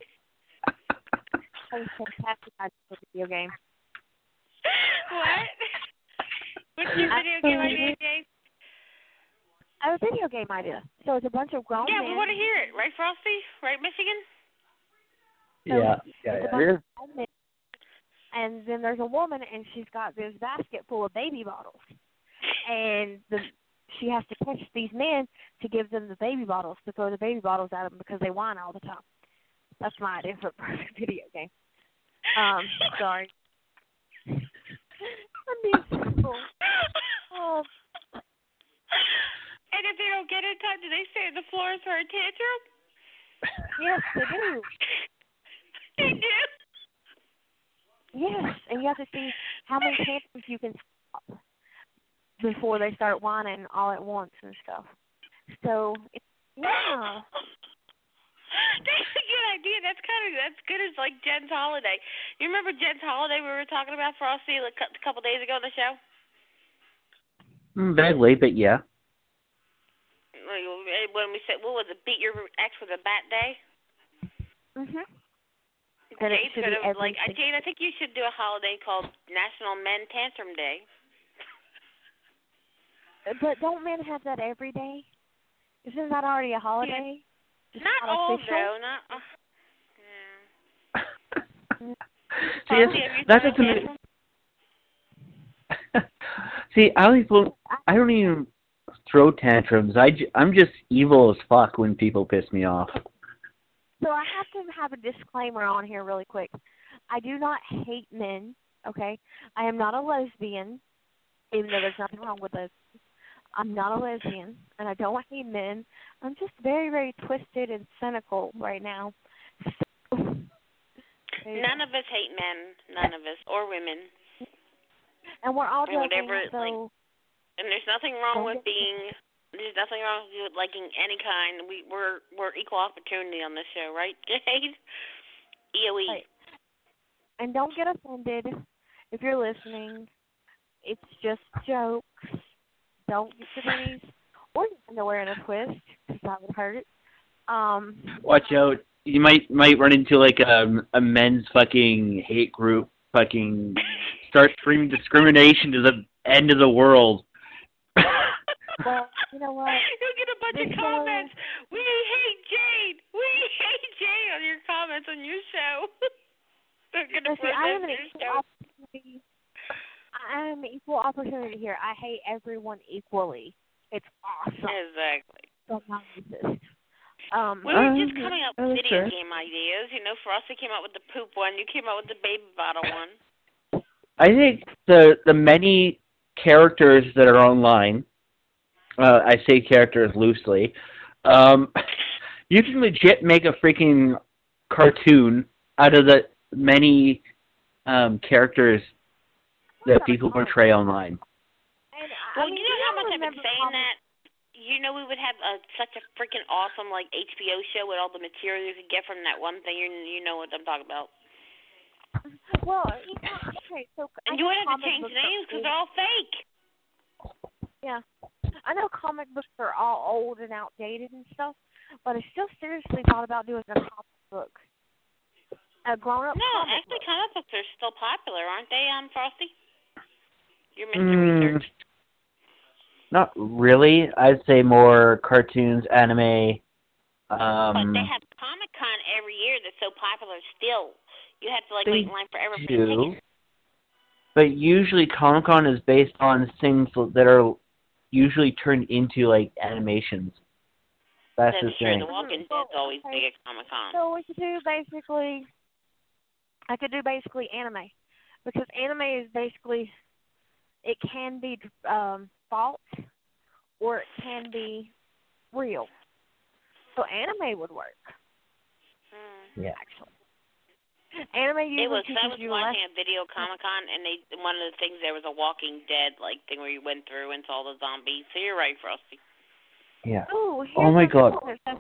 I have a fantastic idea for a video game. What? What's your video game idea, James? I have a video game idea. So it's a bunch of grown Yeah, men. we want to hear it. Right, Frosty? Right, Michigan? So Yeah, it's yeah, a yeah. bunch of grown men, and then there's a woman, and she's got this basket full of baby bottles. And the she has to catch these men to give them the baby bottles, to throw the baby bottles at them because they whine all the time. That's my idea for a perfect video game. Um, sorry. I'm being simple. Oh. And if they don't get in time, do they stay on the floor for a tantrum? Yes, they do. They do? Yes, and you have to see how many tantrums you can stop before they start whining all at once and stuff. So, it's, yeah. That's a good idea. That's kind of that's good as like Jen's holiday. You remember Jen's holiday we were talking about Frosty like a couple days ago on the show? Mm, vaguely, but yeah. When we said, what was it? Beat your ex with a bat day. Mhm. Jade could have like Jade. I think you should do a holiday called National Men Tantrum Day. But don't men have that every day? Isn't that already a holiday? Yeah. Not, not all, though. Not. Uh, yeah. See, that's, that's a, See, I don't even. I don't even throw tantrums. I I'm just evil as fuck when people piss me off. So I have to have a disclaimer on here really quick. I do not hate men, okay? I am not a lesbian, even though there's nothing wrong with it. I'm not a lesbian, and I don't hate men. I'm just very, very twisted and cynical right now. So, none of us hate men. None of us. Or women. And we're all joking, whatever, so... Like, and there's nothing wrong with being... There's nothing wrong with liking any kind. We, we're we're equal opportunity on this show, right, Jade? E O E. Right. And don't get offended if you're listening. It's just jokes. Don't get your panties or your underwear in a twist, because that would hurt. Um, Watch out. You might might run into like a, a men's fucking hate group, fucking start screaming discrimination to the end of the world. Well, you know what? You'll get a bunch this of comments. Show... We hate Jade. We hate Jade on your comments on your show. They're gonna See, I am an your equal show. opportunity. I am an equal opportunity here. I hate everyone equally. It's awesome. Exactly. So racist. Um, we were uh, just coming up with sure. video game ideas. You know, Frosty came out with the poop one. You came out with the baby bottle one. I think the the many characters that are online. Uh, I say characters loosely. Um, you can legit make a freaking cartoon out of the many um, characters that people portray online. And, well, I mean, you know how much I've been saying comments. that? You know we would have a, such a freaking awesome like H B O show with all the material you could get from that one thing. You you know what I'm talking about. Well, you know, okay, so... And you would have to change names because they're all fake. Yeah. I know comic books are all old and outdated and stuff, but I still seriously thought about doing a comic book. A grown-up No, comic actually book. comic books are still popular, aren't they, um, Frosty? You're Mister Mm, Research. Not really. I'd say more cartoons, anime. Um, But they have Comic-Con every year that's so popular still. You have to, like, they wait in line forever for do, the tickets. but usually Comic-Con is based on things that are usually turned into, like, animations. That's That's the true. thing. The Walking Dead's always big at Comic-Con. So we could do basically, I could do basically anime, because anime is basically, it can be um, false or it can be real. So anime would work. Hmm. Yeah. Actually, anime usually It was. teaches I was you watching less. a video Comic Con, and they one of the things there was a Walking Dead like thing where you went through and saw the zombies. So you're right, Frosty. Yeah. Ooh, Oh my God.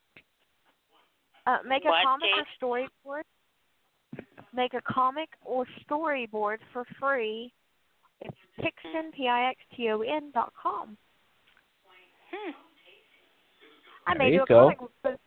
Uh, make a What, comic Jade? or storyboard. Make a comic or storyboard for free. It's Pixton, P I X T O N dot com. Hmm. I There made you you a go. comic book.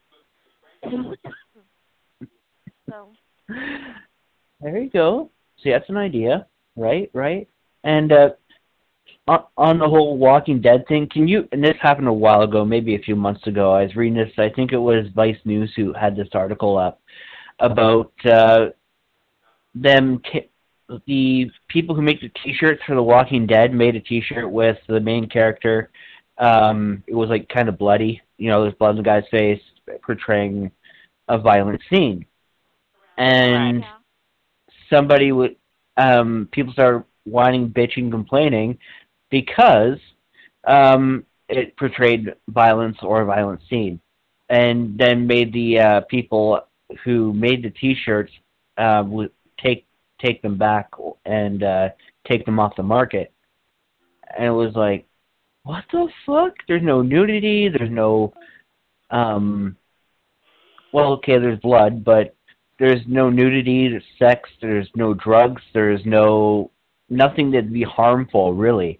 So. There you go. See, that's an idea. Right, right. And uh, on, on the whole Walking Dead thing, can you, and this happened a while ago, maybe a few months ago, I was reading this, I think it was Vice News who had this article up about uh, them, the people who make the T-shirts for The Walking Dead made a T-shirt with the main character. Um, it was like kind of bloody, you know, there's blood on the guy's face, portraying a violent scene. And Right. somebody would, um, people started whining, bitching, complaining because um, it portrayed violence or a violent scene, and then made the uh, people who made the T-shirts uh, take take them back and uh, take them off the market. And it was like, what the fuck? There's no nudity. There's no, um, well, okay, there's blood, but there's no nudity. There's sex. There's no drugs. There's no nothing that'd be harmful, really.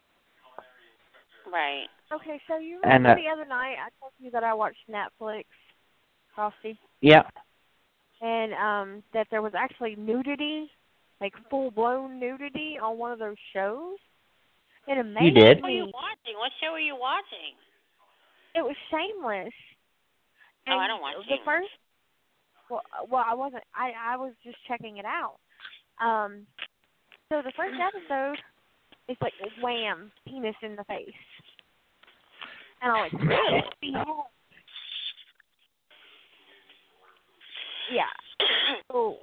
Right. Okay, so you And, remember uh, the other night I told you that I watched Netflix, Frosty? Yeah. And um, that there was actually nudity, like full-blown nudity on one of those shows. It amazed You did? What were you me. watching? What show were you watching? It was Shameless. Oh, I And don't watch the Shameless. first, well, well, I wasn't. I I was just checking it out. Um, so the first episode is like wham, penis in the face, and I'm like, really? Yeah. Yeah. So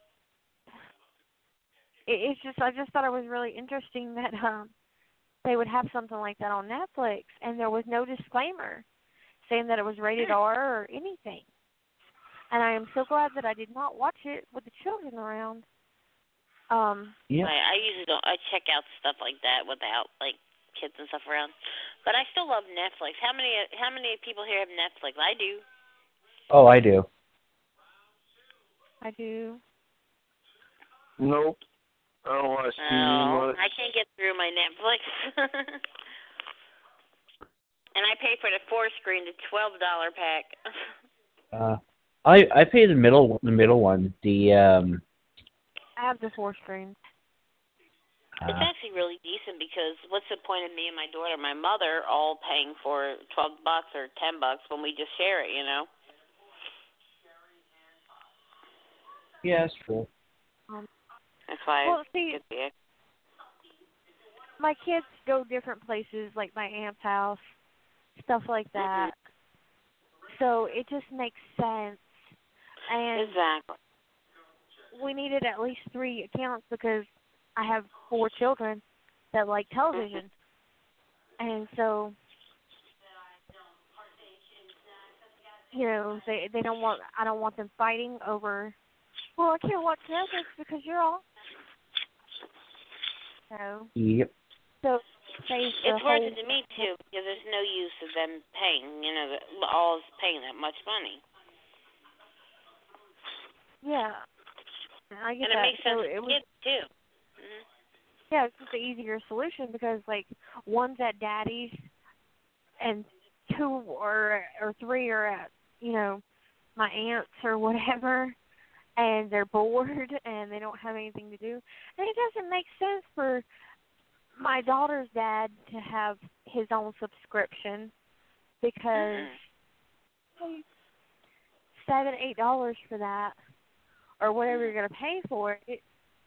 it, it's just I just thought it was really interesting that um they would have something like that on Netflix, and there was no disclaimer saying that it was rated R or anything. And I am so glad that I did not watch it with the children around. Um, Yeah. Right, I usually don't. I check out stuff like that without like kids and stuff around. But I still love Netflix. How many? How many people here have Netflix? I do. Oh, I do. I do. Nope. I don't watch T V Oh, much. I can't get through my Netflix. And I pay for the four screen, the twelve dollar pack. Uh, I I pay the middle the middle one. The um. I have the four screens. It's Uh, actually really decent because what's the point of me and my daughter, my mother, all paying for twelve bucks or ten bucks when we just share it, you know? yeah, it's true. Um, That's why well, I see, get the my kids go different places, like my aunt's house, stuff like that. So it just makes sense. And Exactly. we needed at least three accounts because I have four children that like television. And so, you know, they they don't want, I don't want them fighting over, well, I can't watch Netflix because you're all. So, Yep. so saves the It's worth whole, it to me, too, because there's no use of them paying, you know, the, all is paying that much money. yeah. I get And it that. makes sense So for it was, kids, too. Mm-hmm. yeah, it's just an easier solution because, like, one's at daddy's and two or or three are at, you know, my aunt's or whatever, and they're bored and they don't have anything to do. And it doesn't make sense for my daughter's dad to have his own subscription because Mm-hmm. seven, eight dollars for that or whatever you're going to pay for it.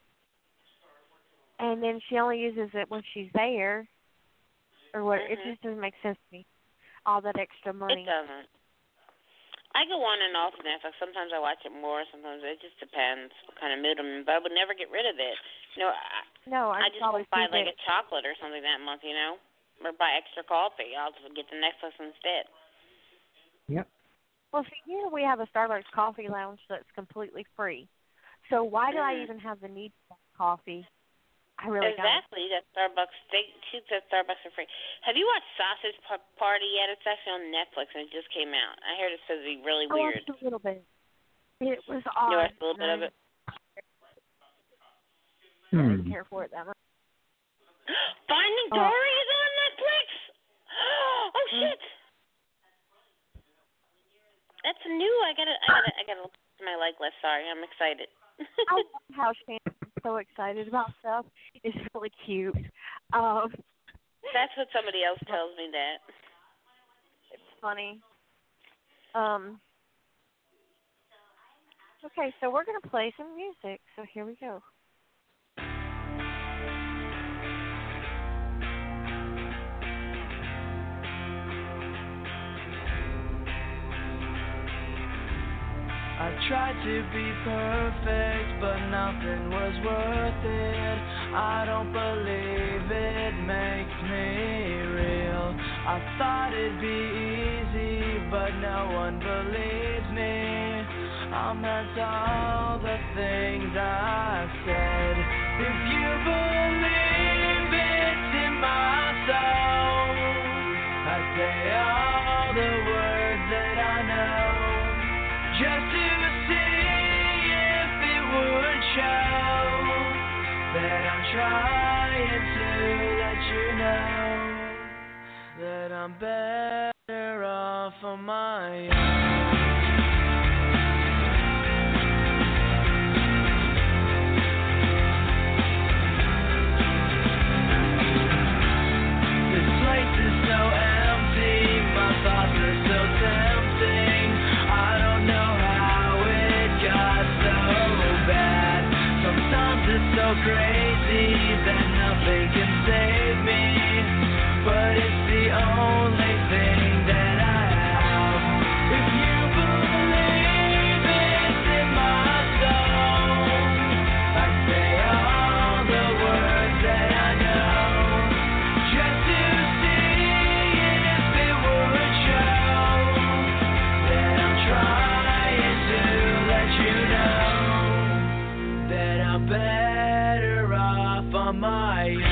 And then she only uses it when she's there, or what? It Mhm. just doesn't make sense to me. All that extra money. It doesn't. I go on and off Netflix. Sometimes I watch it more. Sometimes it just depends what kind of mood I'm in. But I would never get rid of it. You know, I, No, I, I just always won't buy keep like it. a chocolate or something that month, you know, or buy extra coffee. I'll just get the Netflix instead. Yep. Well, see, here we have a Starbucks coffee lounge that's completely free. So why do I Mhm. even have the need for coffee? I really Exactly. That Starbucks. They she said Starbucks are free. Have you watched Sausage P- Party yet? It's actually on Netflix and it just came out. I heard it's supposed to be really don't. I weird. watched a little bit. It was odd. You watched a little bit of it. I didn't Hmm. care for it that much. Finding Oh. Dory is on Netflix. Oh shit. That's new. I gotta. I gotta. I gotta look to my like list. Sorry, I'm excited. I love how Shannon's so excited about stuff. It's really cute. Um, That's what somebody else tells me that. it's funny. Um. Okay, so we're gonna play some music. So here we go. I tried to be perfect, but nothing was worth it. I don't believe it makes me real. I thought it'd be easy, but no one believes me. I meant all the things I said. If you believe it's in my soul, I say all the words that I know, just to see if it would show that I'm trying to let you know that I'm better off on my own. Crazy that nothing can save me, but it's the only thing that I have. If you believe it's in my soul, I say all the words that I know, just to see if it would show that I'm trying to let you know that I'm better on my own.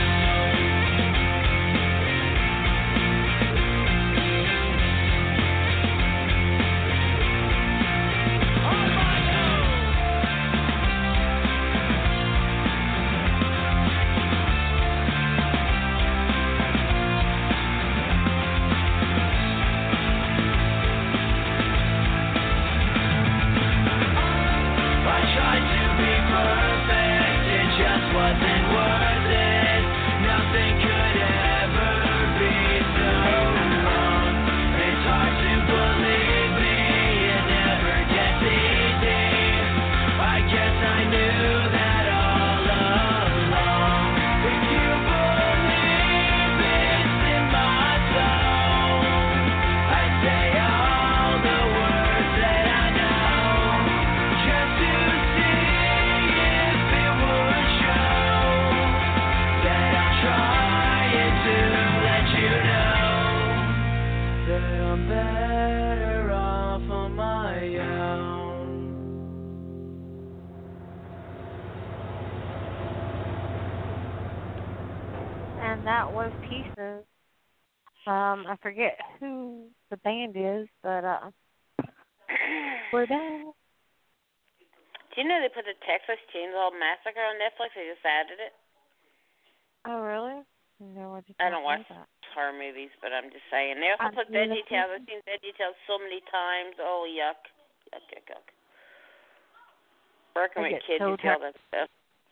And that was Pieces. Um, I forget who the band is, but uh, we're back. Do you know they put the Texas Chainsaw Massacre on Netflix? They just added it. Oh, really? No, I, I don't watch that. horror movies, but I'm just saying. They also I'm put Veggie Tales. I've seen Veggie Tales so many times. Oh, yuck. Yuck, yuck, yuck. Working with kids, so you feel that stuff.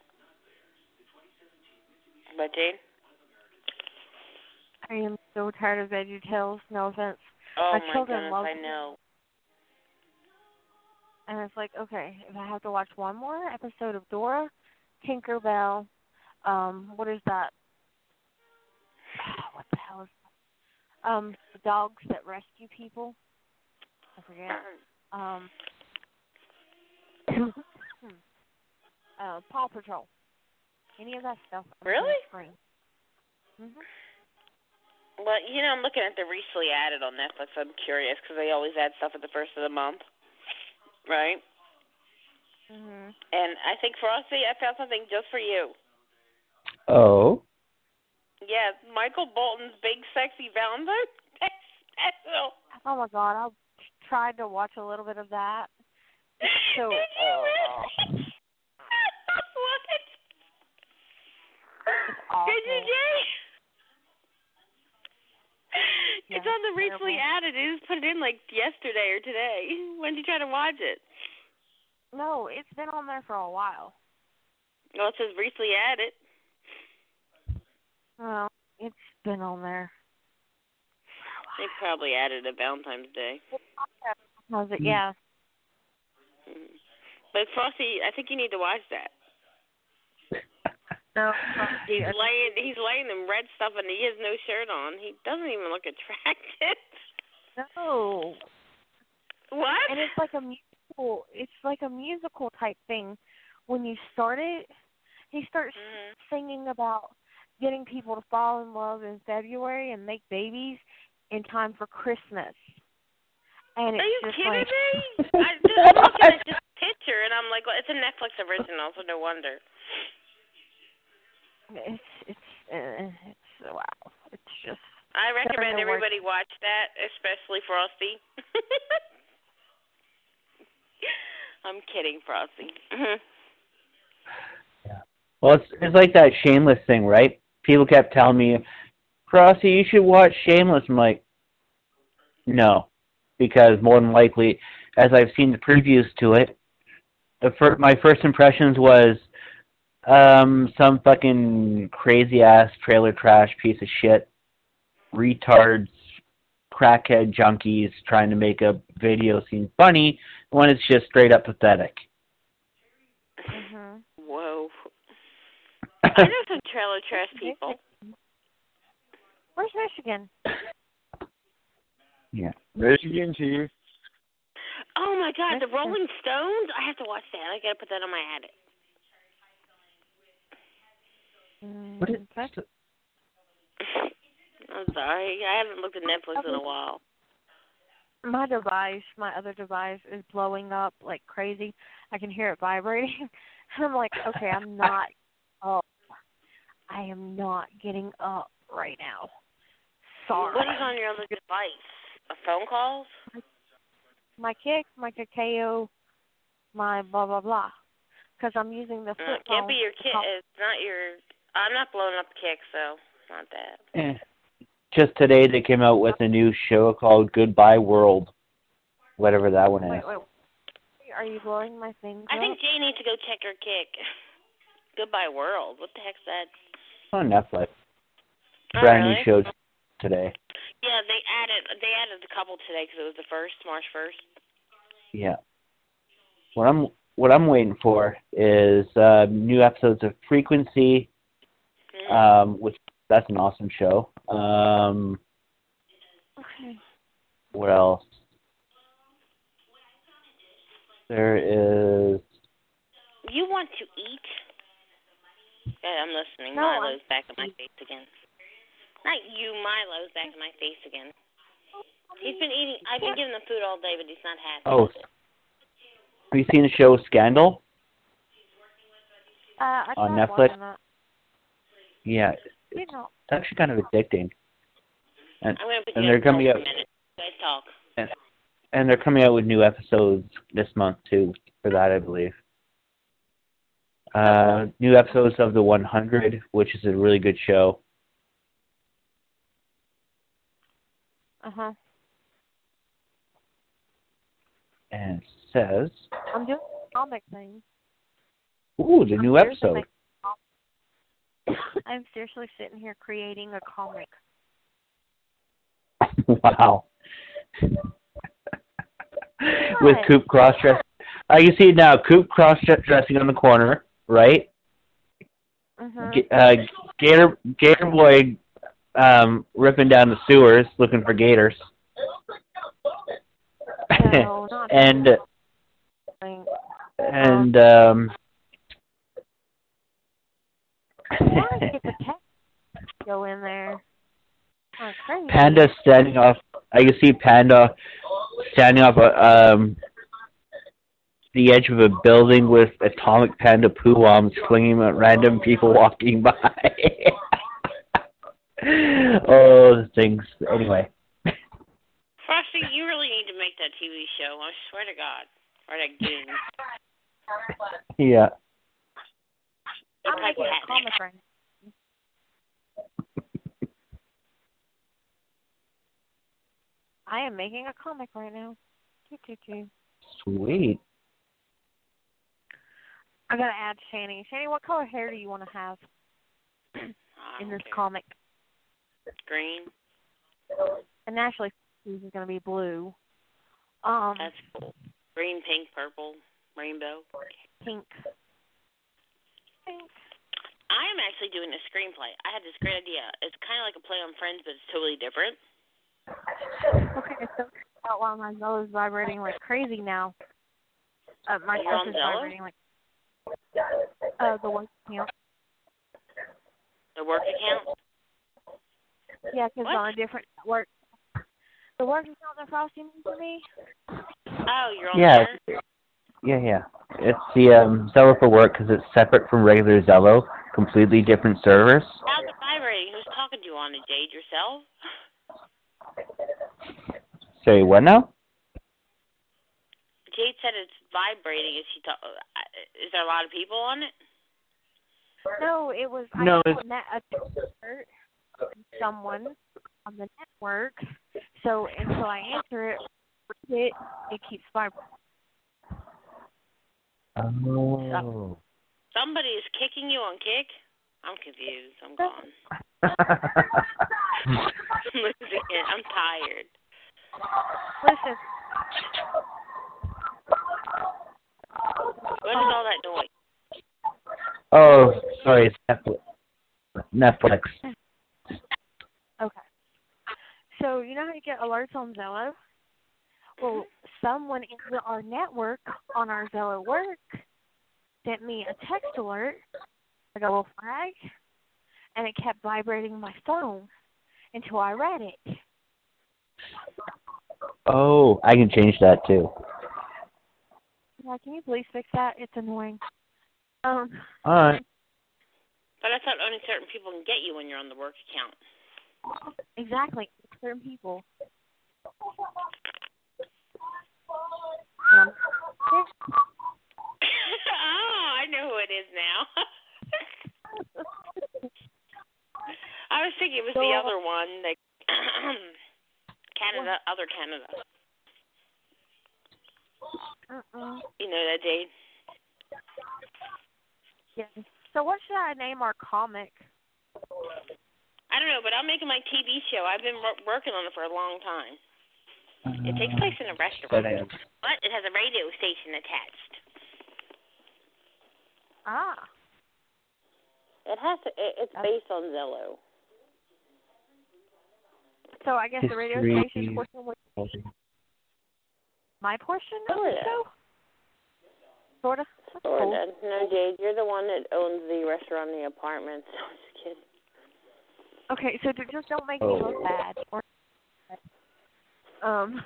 But, Jane? I am so tired of Veggie Tales. No offense. Oh, my, my children goodness, love I know. And it's like, okay, if I have to watch one more episode of Dora, Tinkerbell, um, what is that? What the hell is that? Um, the dogs that rescue people. I forget. Um, uh, Paw Patrol. Any of that stuff. Really? Mm-hmm. Well, you know, I'm looking at the recently added on Netflix. I'm curious because they always add stuff at the first of the month, right? Mhm. And I think Frosty, I found something just for you. Oh. Yeah, Michael Bolton's Big Sexy Valentine special. Oh my God, I tried to watch a little bit of that. It's so. Did you uh, really? What? It's awful. Did you, Jay? Yeah, it's on the terrible. recently added. They just put it in like yesterday or today. When did you try to watch it? No, it's been on there for a while. Well, it says recently added. Well, it's been on there. They probably added it Valentine's Day. Was it? Yeah. Mm. But Frosty, I think you need to watch that. No, he's laying he's laying in red stuff and he has no shirt on. He doesn't even look attractive. No. What? And it's like a musical. It's like a musical type thing. When you start it, he starts mm-hmm. singing about getting people to fall in love in February and make babies in time for Christmas. And it's Are you just kidding like, me? I just I'm looking at this picture and I'm like, well, it's a Netflix original, so no wonder. It's it's uh, it's wow. It's just. I recommend doesn't work. everybody watch that, especially Frosty. I'm kidding, Frosty. Yeah. Well, it's it's like that Shameless thing, right? People kept telling me, Frosty, you should watch Shameless. I'm like, no, because more than likely, as I've seen the previews to it, the fir- my first impressions was um, some fucking crazy ass trailer trash piece of shit, retards, crackhead junkies trying to make a video seem funny when it's just straight up pathetic. Mm-hmm. Whoa. I know some trailer trash people. Where's Michigan? Yeah. Michigan team. Oh my God, the Rolling Stones! I have to watch that. I gotta put that on my edit. Mm, What is okay. I'm sorry, I haven't looked at Netflix in a while. My device, my other device, is blowing up like crazy. I can hear it vibrating. And I'm like, okay, I'm not up. I am not getting up right now. Sorry. What is on your other device? A phone calls? My Kick, my Kakao, my blah, blah, blah. Because I'm using the No, flip it can't phone. be your Kick. It's not your... I'm not blowing up Kick, so not that. Eh. Just today they came out with a new show called Goodbye World, whatever that one is. Wait, wait. Are you blowing my thing I up? think Jay needs to go check her Kick. Goodbye World. What the heck's that? It's on Netflix. Oh, Brand really? new show today. Yeah, they added they added a couple today because it was the first, March first. Yeah. What I'm what I'm waiting for is uh, new episodes of Frequency, Mm. um, which that's an awesome show. Um, Okay. what else? There is. You want to eat? Yeah, I'm listening. No, Milo's I'm- back in my face again. Not you, Milo's back in my face again. He's been eating. I've been giving him food all day, but he's not happy. Oh, have you seen the show Scandal Uh, I on tried Netflix? watching that. Yeah, You it's know, actually kind of addicting. And I'm gonna put and you they're on coming hold out for a minute. You guys talk. and, and they're coming out with new episodes this month too for that, I believe. Uh, new episodes of The one hundred, which is a really good show. uh huh. And it says, I'm doing a comic thing. ooh, the I'm new seriously episode. making- I'm seriously sitting here creating a comic. Wow. With What? Coop cross-dressing. I can see it now. Coop cross-dressing on the corner, right? Mhm. G- uh, Gator, Gator Boy um, ripping down the sewers looking for gators. No, not and that. and um, Why get the text go in there? Oh, crazy. Panda standing off. I can see Panda standing off a, um, the edge of a building with atomic panda poo bombs flinging them at random people walking by. Oh, the things. Anyway. Frosty, you really need to make that T V show. I swear to God. Or that game. Yeah. I'm making a comic right now. I am making a comic right now. Choo, choo, choo. Sweet. I gotta add Shani. Shani, what color hair do you want to have in this Okay. comic? Green. And naturally, this is gonna be blue. Um, That's cool. Green, pink, purple, rainbow. pink. Pink. I am actually doing a screenplay. I had this great idea. It's kind of like a play on Friends, but it's totally different. Okay, so out while my Zello is vibrating like crazy now. Uh, my You're stuff on is Zello? vibrating like uh the white camp. The The work account? Yeah, because What? on a different network. The work account that Frosty made for me. Oh, you're on Yeah, there? yeah, yeah. It's the um, Zello for Work because it's separate from regular Zello, completely different servers. How's it vibrating? Who's talking to you on it, Jade? Yourself? Say what now? Jade said it's vibrating. Is she ta- Is there a lot of people on it? No, it was No, I it's- put net a alert from someone on the network. So until I answer it, it it keeps vibrating. Oh. Somebody is kicking you on Kick? I'm confused. I'm gone. I'm losing it. I'm tired. Listen. What is all that noise? Oh, sorry, it's Netflix. Netflix. Okay. So you know how you get alerts on Zello? Well, someone in our network on our Zello work sent me a text alert, like a little flag, and it kept vibrating my phone until I read it. Oh, I can change that too. Yeah, can you please fix that? It's annoying. Um. All right. But I thought only certain people can get you when you're on the work account. Exactly. Certain people. Um, oh, I know who it is now. I was thinking it was the other one, like Canada, other Canada. Uh-uh. You know that, Jade? Yeah. So what should I name our comic? I don't know, but I'm making my T V show. I've been wor- working on it for a long time. It takes place in a restaurant, but it has a radio station attached. Ah. It has to. It, it's based on Zello. So I guess the radio History. station portion was my portion of Sorta. the show? Sort of. Sort of. No, Jade, you're the one that owns the restaurant and the apartments. I'm just kidding. Okay, so just don't make me look bad. Or, um.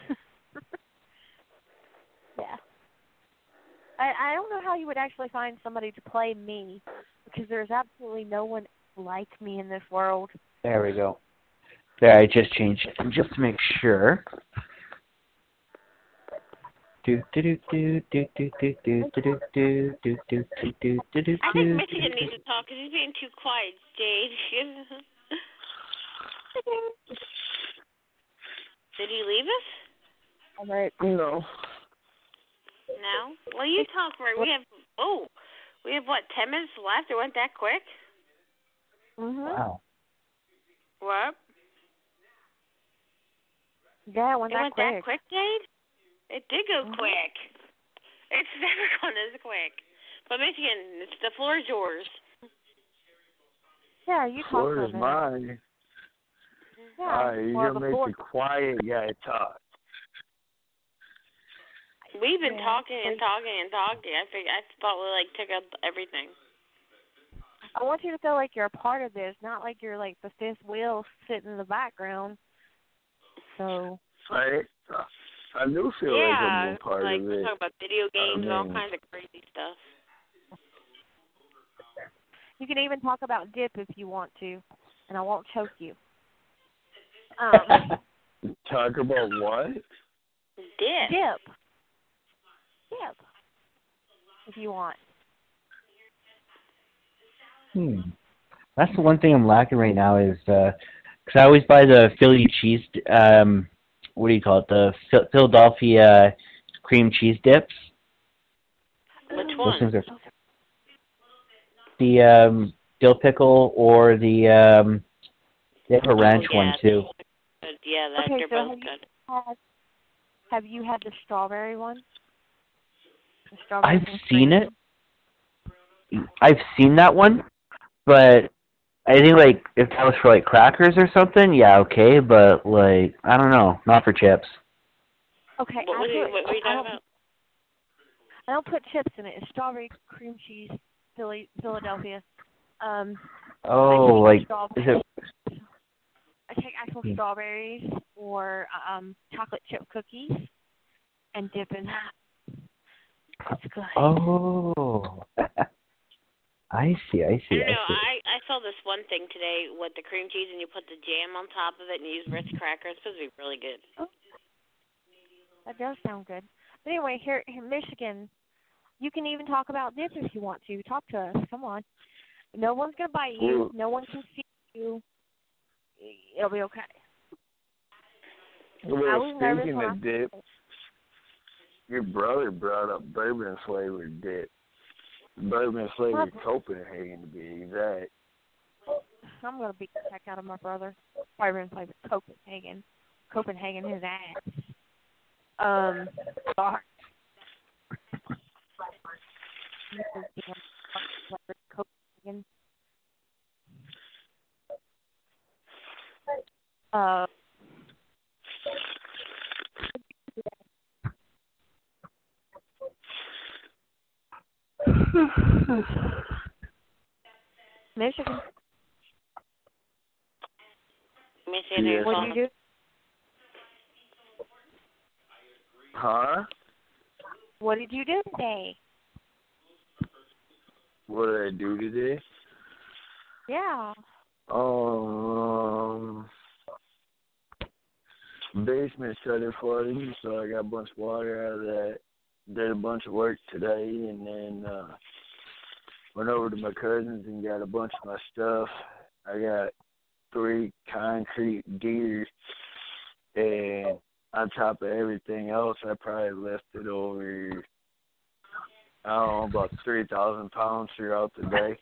yeah. I I don't know how you would actually find somebody to play me, because there's absolutely no one like me in this world. There we go. There, I just changed it just to make sure. Do do do do do do do do do do do do do do do. I think Michigan needs to talk because he's being too quiet, Jade. Did he leave us? All right. No. No? Well, you talk, right? We have, oh, we have, what, ten minutes left? It went that quick? Mhm. Wow. What? Yeah, it went It that went quick. that quick, Jade? It did go Mhm. quick. It's never gone as quick. But Michigan, it's, the floor is yours. Yeah, you talk Floor for a is minute. mine. Yeah. All right, you're well, gonna the make floor- me quiet. Yeah, talk. We've been Yeah. talking and talking and talking. I fig- I thought we, like, took up everything. I want you to feel like you're a part of this, not like you're like the fifth wheel sitting in the background. So. Right? I do feel yeah, like I'm a part like, of we it. talk about video games and all mean- kinds of crazy stuff. You can even talk about dip if you want to, and I won't choke you. Um, Talk about what? Dip. dip. Dip. If you want. Hmm. That's the one thing I'm lacking right now is because I always buy the Philly cheese. Um, what do you call it? The Phil- Philadelphia cream cheese dips. Which Those one? things are the um, dill pickle or the um, they have a ranch yeah, one too. Good. Yeah, that, Okay, they're so both have you good. had, have you had the strawberry one? The strawberry I've and seen cream? it. I've seen that one, but I think like if that was for like crackers or something, yeah, okay. But like I don't know, not for chips. Okay, What, I, what, are you, put, what were you I, talking don't, about? I don't put chips in it. It's strawberry cream cheese, Philly, Philadelphia. Um, Oh, like is it? I take actual Hmm. strawberries or um chocolate chip cookies and dip in that. It's good. Oh, I see. I I see. don't I know. see. I I saw this one thing today with the cream cheese, and you put the jam on top of it, and you use Ritz crackers. It's supposed to be really good. That does sound good. But anyway, here in Michigan, you can even talk about dip if you want to. Talk to us. Come on. No one's gonna bite you. No one can see you. It'll be okay. I Well, was nervous speaking when of I- dip, your brother brought up bourbon flavored dip. Bourbon flavored Copenhagen, to be exact. I'm gonna beat the heck out of my brother. Bourbon flavored Copenhagen. Copenhagen his ass. Um, sorry. Copenhagen. Uh. Michigan. Michigan. Yes. What do you do? Huh? What did you do today? What did I do today? Yeah. Um, basement shutted flooding, so I got a bunch of water out of that. Did a bunch of work today, and then uh, went over to my cousin's and got a bunch of my stuff. I got three concrete gears, and on top of everything else, I probably lifted over, I don't know, about three thousand pounds throughout the day.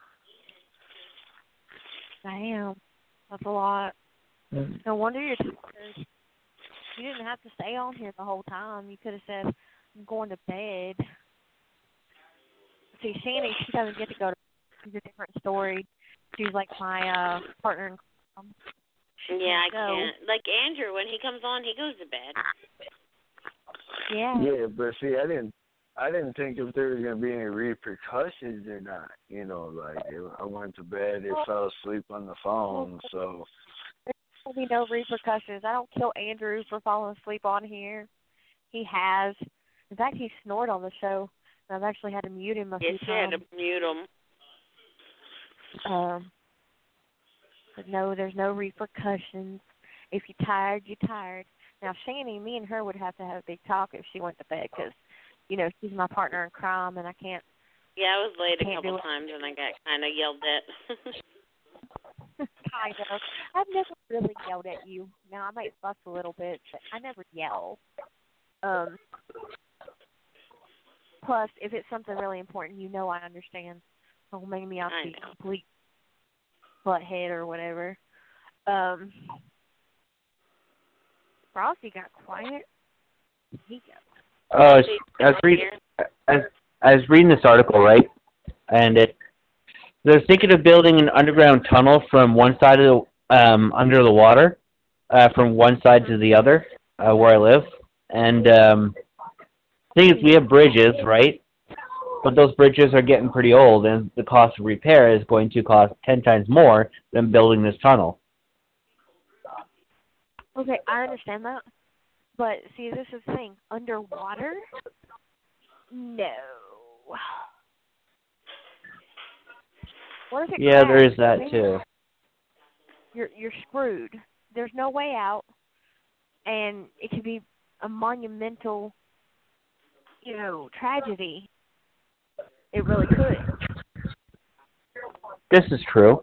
Damn. That's a lot. No wonder you're tired. You didn't have to stay on here the whole time. You could have said, I'm going to bed. See, Shanny, she doesn't get to go to bed. She's a different story. She's like my uh, partner in crime. Yeah, I So- can't. Like Andrew, when he comes on, he goes to bed. Yeah. Yeah, but see, I didn't, I didn't think if there was gonna be any repercussions or not. You know, like if I went to bed, and fell asleep on the phone, so. There'll be no repercussions. I don't kill Andrew for falling asleep on here. He has. In fact, he snored on the show. And I've actually had to mute him a Yes, few you had times. to mute him. Um, but no, there's no repercussions. If you're tired, you're tired. Now, Shanny, me and her would have to have a big talk if she went to bed because, you know, she's my partner in crime and I can't. Yeah, I was late a Can't couple do it. times and I got kind of yelled at. kind of. I've never really yelled at you. Now, I might fuss a little bit, but I never yell. Um. Plus, if it's something really important, you know I understand. Don't make me out to I be know. complete butthead or whatever. Um, Frosty got quiet. He got Uh, I was, I was reading. I was, I was reading this article, right? And it they're thinking of building an underground tunnel from one side of the um under the water, uh, from one side to the other, uh, where I live. And um, the thing is, we have bridges, right? But those bridges are getting pretty old, and the cost of repair is going to cost ten times more than building this tunnel. Okay, I understand that. But, see, this is the thing. Underwater? No. What if it Yeah, there cracks? is that Then too. You're, you're screwed. There's no way out. And it could be a monumental, you know, tragedy. It really could. This is true.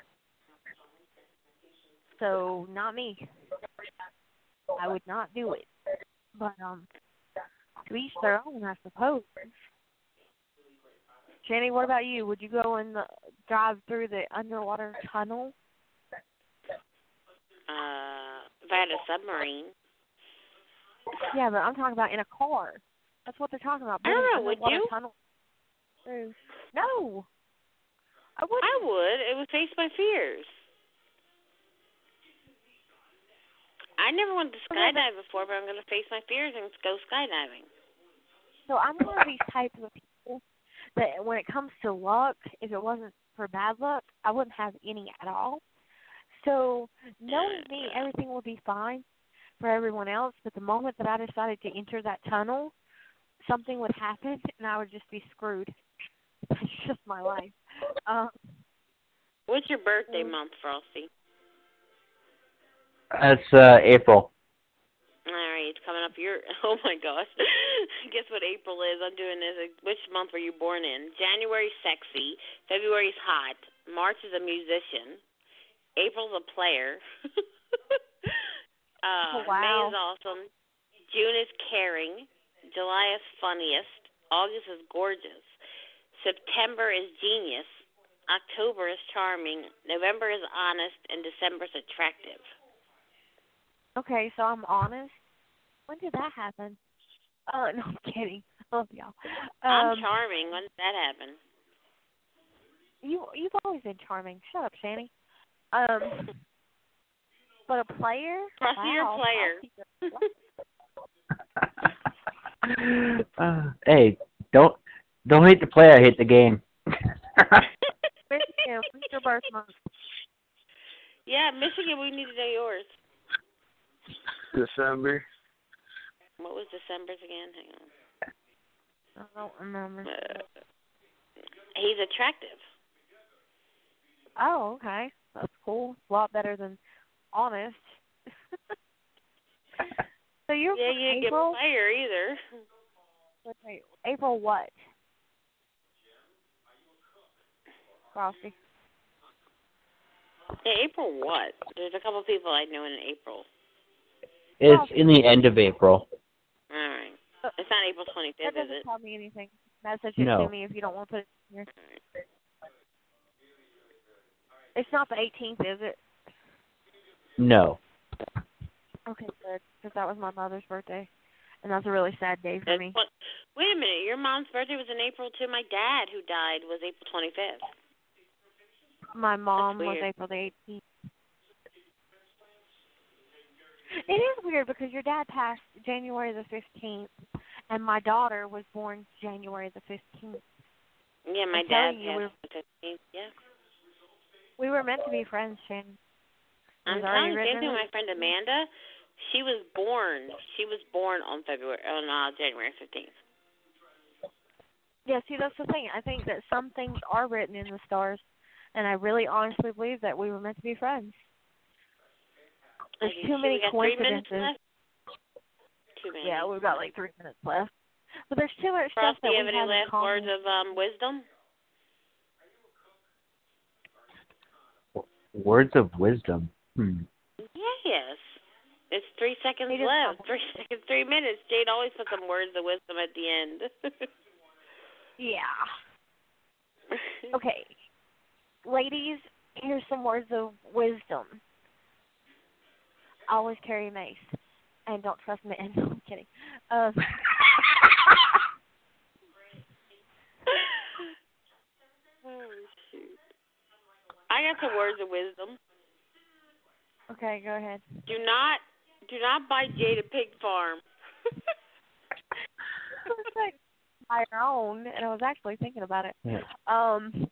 So, not me. I would not do it. But, um, to each their own, I suppose. Jenny, what about you? Would you go and the, drive through the underwater tunnel? Uh, if I had a submarine. Yeah, but I'm talking about in a car. That's what they're talking about. I don't know, would underwater you? Tunnel. through- No. I wouldn't. I would. It would face my fears. I never went to skydive before, but I'm going to face my fears and go skydiving. So I'm one of these types of people that when it comes to luck, if it wasn't for bad luck, I wouldn't have any at all. So knowing me, everything will be fine for everyone else. But the moment that I decided to enter that tunnel, something would happen, and I would just be screwed. That's just my life. Um, What's your birthday month, Frosty? That's uh, April. All right, it's coming up. Your oh my gosh, guess what April is? I'm doing this. Which month were you born in? January, sexy. February's hot. March is a musician. April's a player. uh, oh, wow. May is awesome. June is caring. July is funniest. August is gorgeous. September is genius. October is charming. November is honest, and December is attractive. Okay, so I'm honest. When did that happen? Oh, no, I'm kidding. I love y'all. Um, I'm charming. When did that happen? You, you've always been charming. Shut up, Shani. Um, but a player? Frosty, wow. you're a player. uh, hey, don't don't hate the player, hate the game. Michigan, what's your birth month? Yeah, Michigan, we need to know yours. December. What was December's again? Hang on. I don't remember. Uh, he's attractive. Oh, okay. That's cool. A lot better than honest. So you're yeah, from you didn't April? get player either. Wait, wait, April what? Frosty. Yeah, April what? There's a couple people I know in April. It's in the end of April. All right. It's not April twenty-fifth, That is doesn't it? tell me anything. Message it No. to me if you don't want to put it in here. It's not the eighteenth, is it? No. Okay, good. Because that was my mother's birthday. And that's a really sad day for That's me. what, wait a minute. Your mom's birthday was in April, too. My dad, who died, was April twenty-fifth. My mom was weird. April the eighteenth. It is weird because your dad passed January the fifteenth, and my daughter was born January the fifteenth. Yeah, my I'm dad telling you, passed we- on the fifteenth. Yeah. We were meant to be friends, Shannon. I'm Was already telling you, written same thing in with it? my friend Amanda. She was born. She was born on February, on uh, January fifteenth. Yeah, see, that's the thing. I think that some things are written in the stars, and I really honestly believe that we were meant to be friends. There's Are you too sure many we got three minutes coincidences. left? Too many. Yeah, we've got like three minutes left. But there's too much stuff Frost, that do you we have any have in last common. words of um, wisdom? Words of wisdom. Hmm. Yes. It's three seconds It is left. common. Three seconds, three minutes. Jade always puts some words of wisdom at the end. Yeah. Okay. Ladies, here's some words of wisdom. Always carry a mace. And don't trust men. No, I'm kidding. Um, oh, shoot. I got some words of wisdom. okay, go ahead. Do not, do not buy Jade a pig farm. I was like, buy your own, and I was actually thinking about it. Yeah. Um,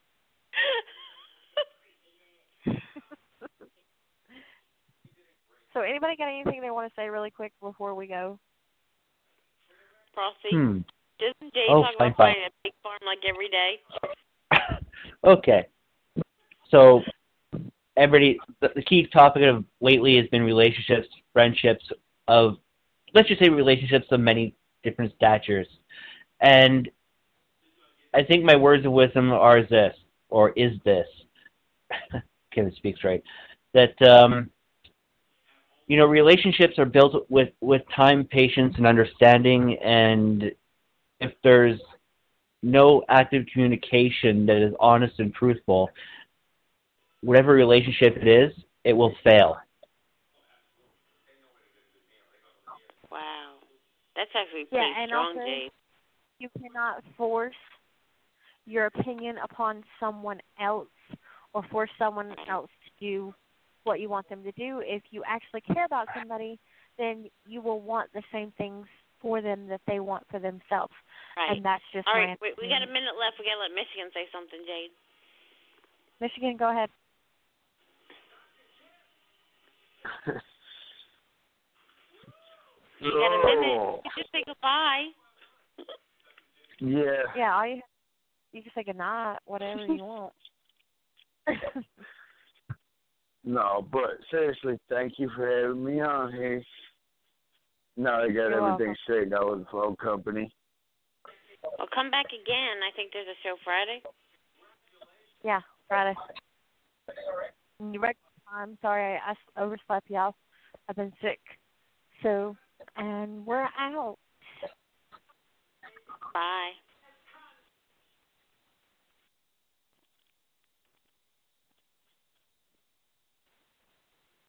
so anybody got anything they want to say really quick before we go? Frosty, Hmm. doesn't Jade Oh, talk fine, about fine. buying a pig farm like every day? Okay. So, everybody, the, the key topic of lately has been relationships, friendships of, let's just say relationships of many different statures. And I think my words of wisdom are this, or is this, Kevin speaks right, that, um, you know, relationships are built with, with time, patience, and understanding, and if there's no active communication that is honest and truthful, whatever relationship it is, it will fail. Wow. That's actually Yeah, pretty and strong, also, Jade. you cannot force your opinion upon someone else or force someone else to do what you want them to do. If you actually care about somebody, then you will want the same things for them that they want for themselves. Right. And that's just All my right, wait, we got a opinion. minute left. We got to let Michigan say something, Jade. Michigan, go ahead. You got a minute. Oh. You just say goodbye. Yeah. Yeah, all you you can say goodnight, whatever you want. No, but seriously, thank you for having me on here. Now I got You're everything welcome. straightened out with the phone company. Well, come back again. I think there's a show Friday. Yeah, Friday. Regular time. Sorry, I s- overslept y'all. I've been sick. So, and we're out. Bye.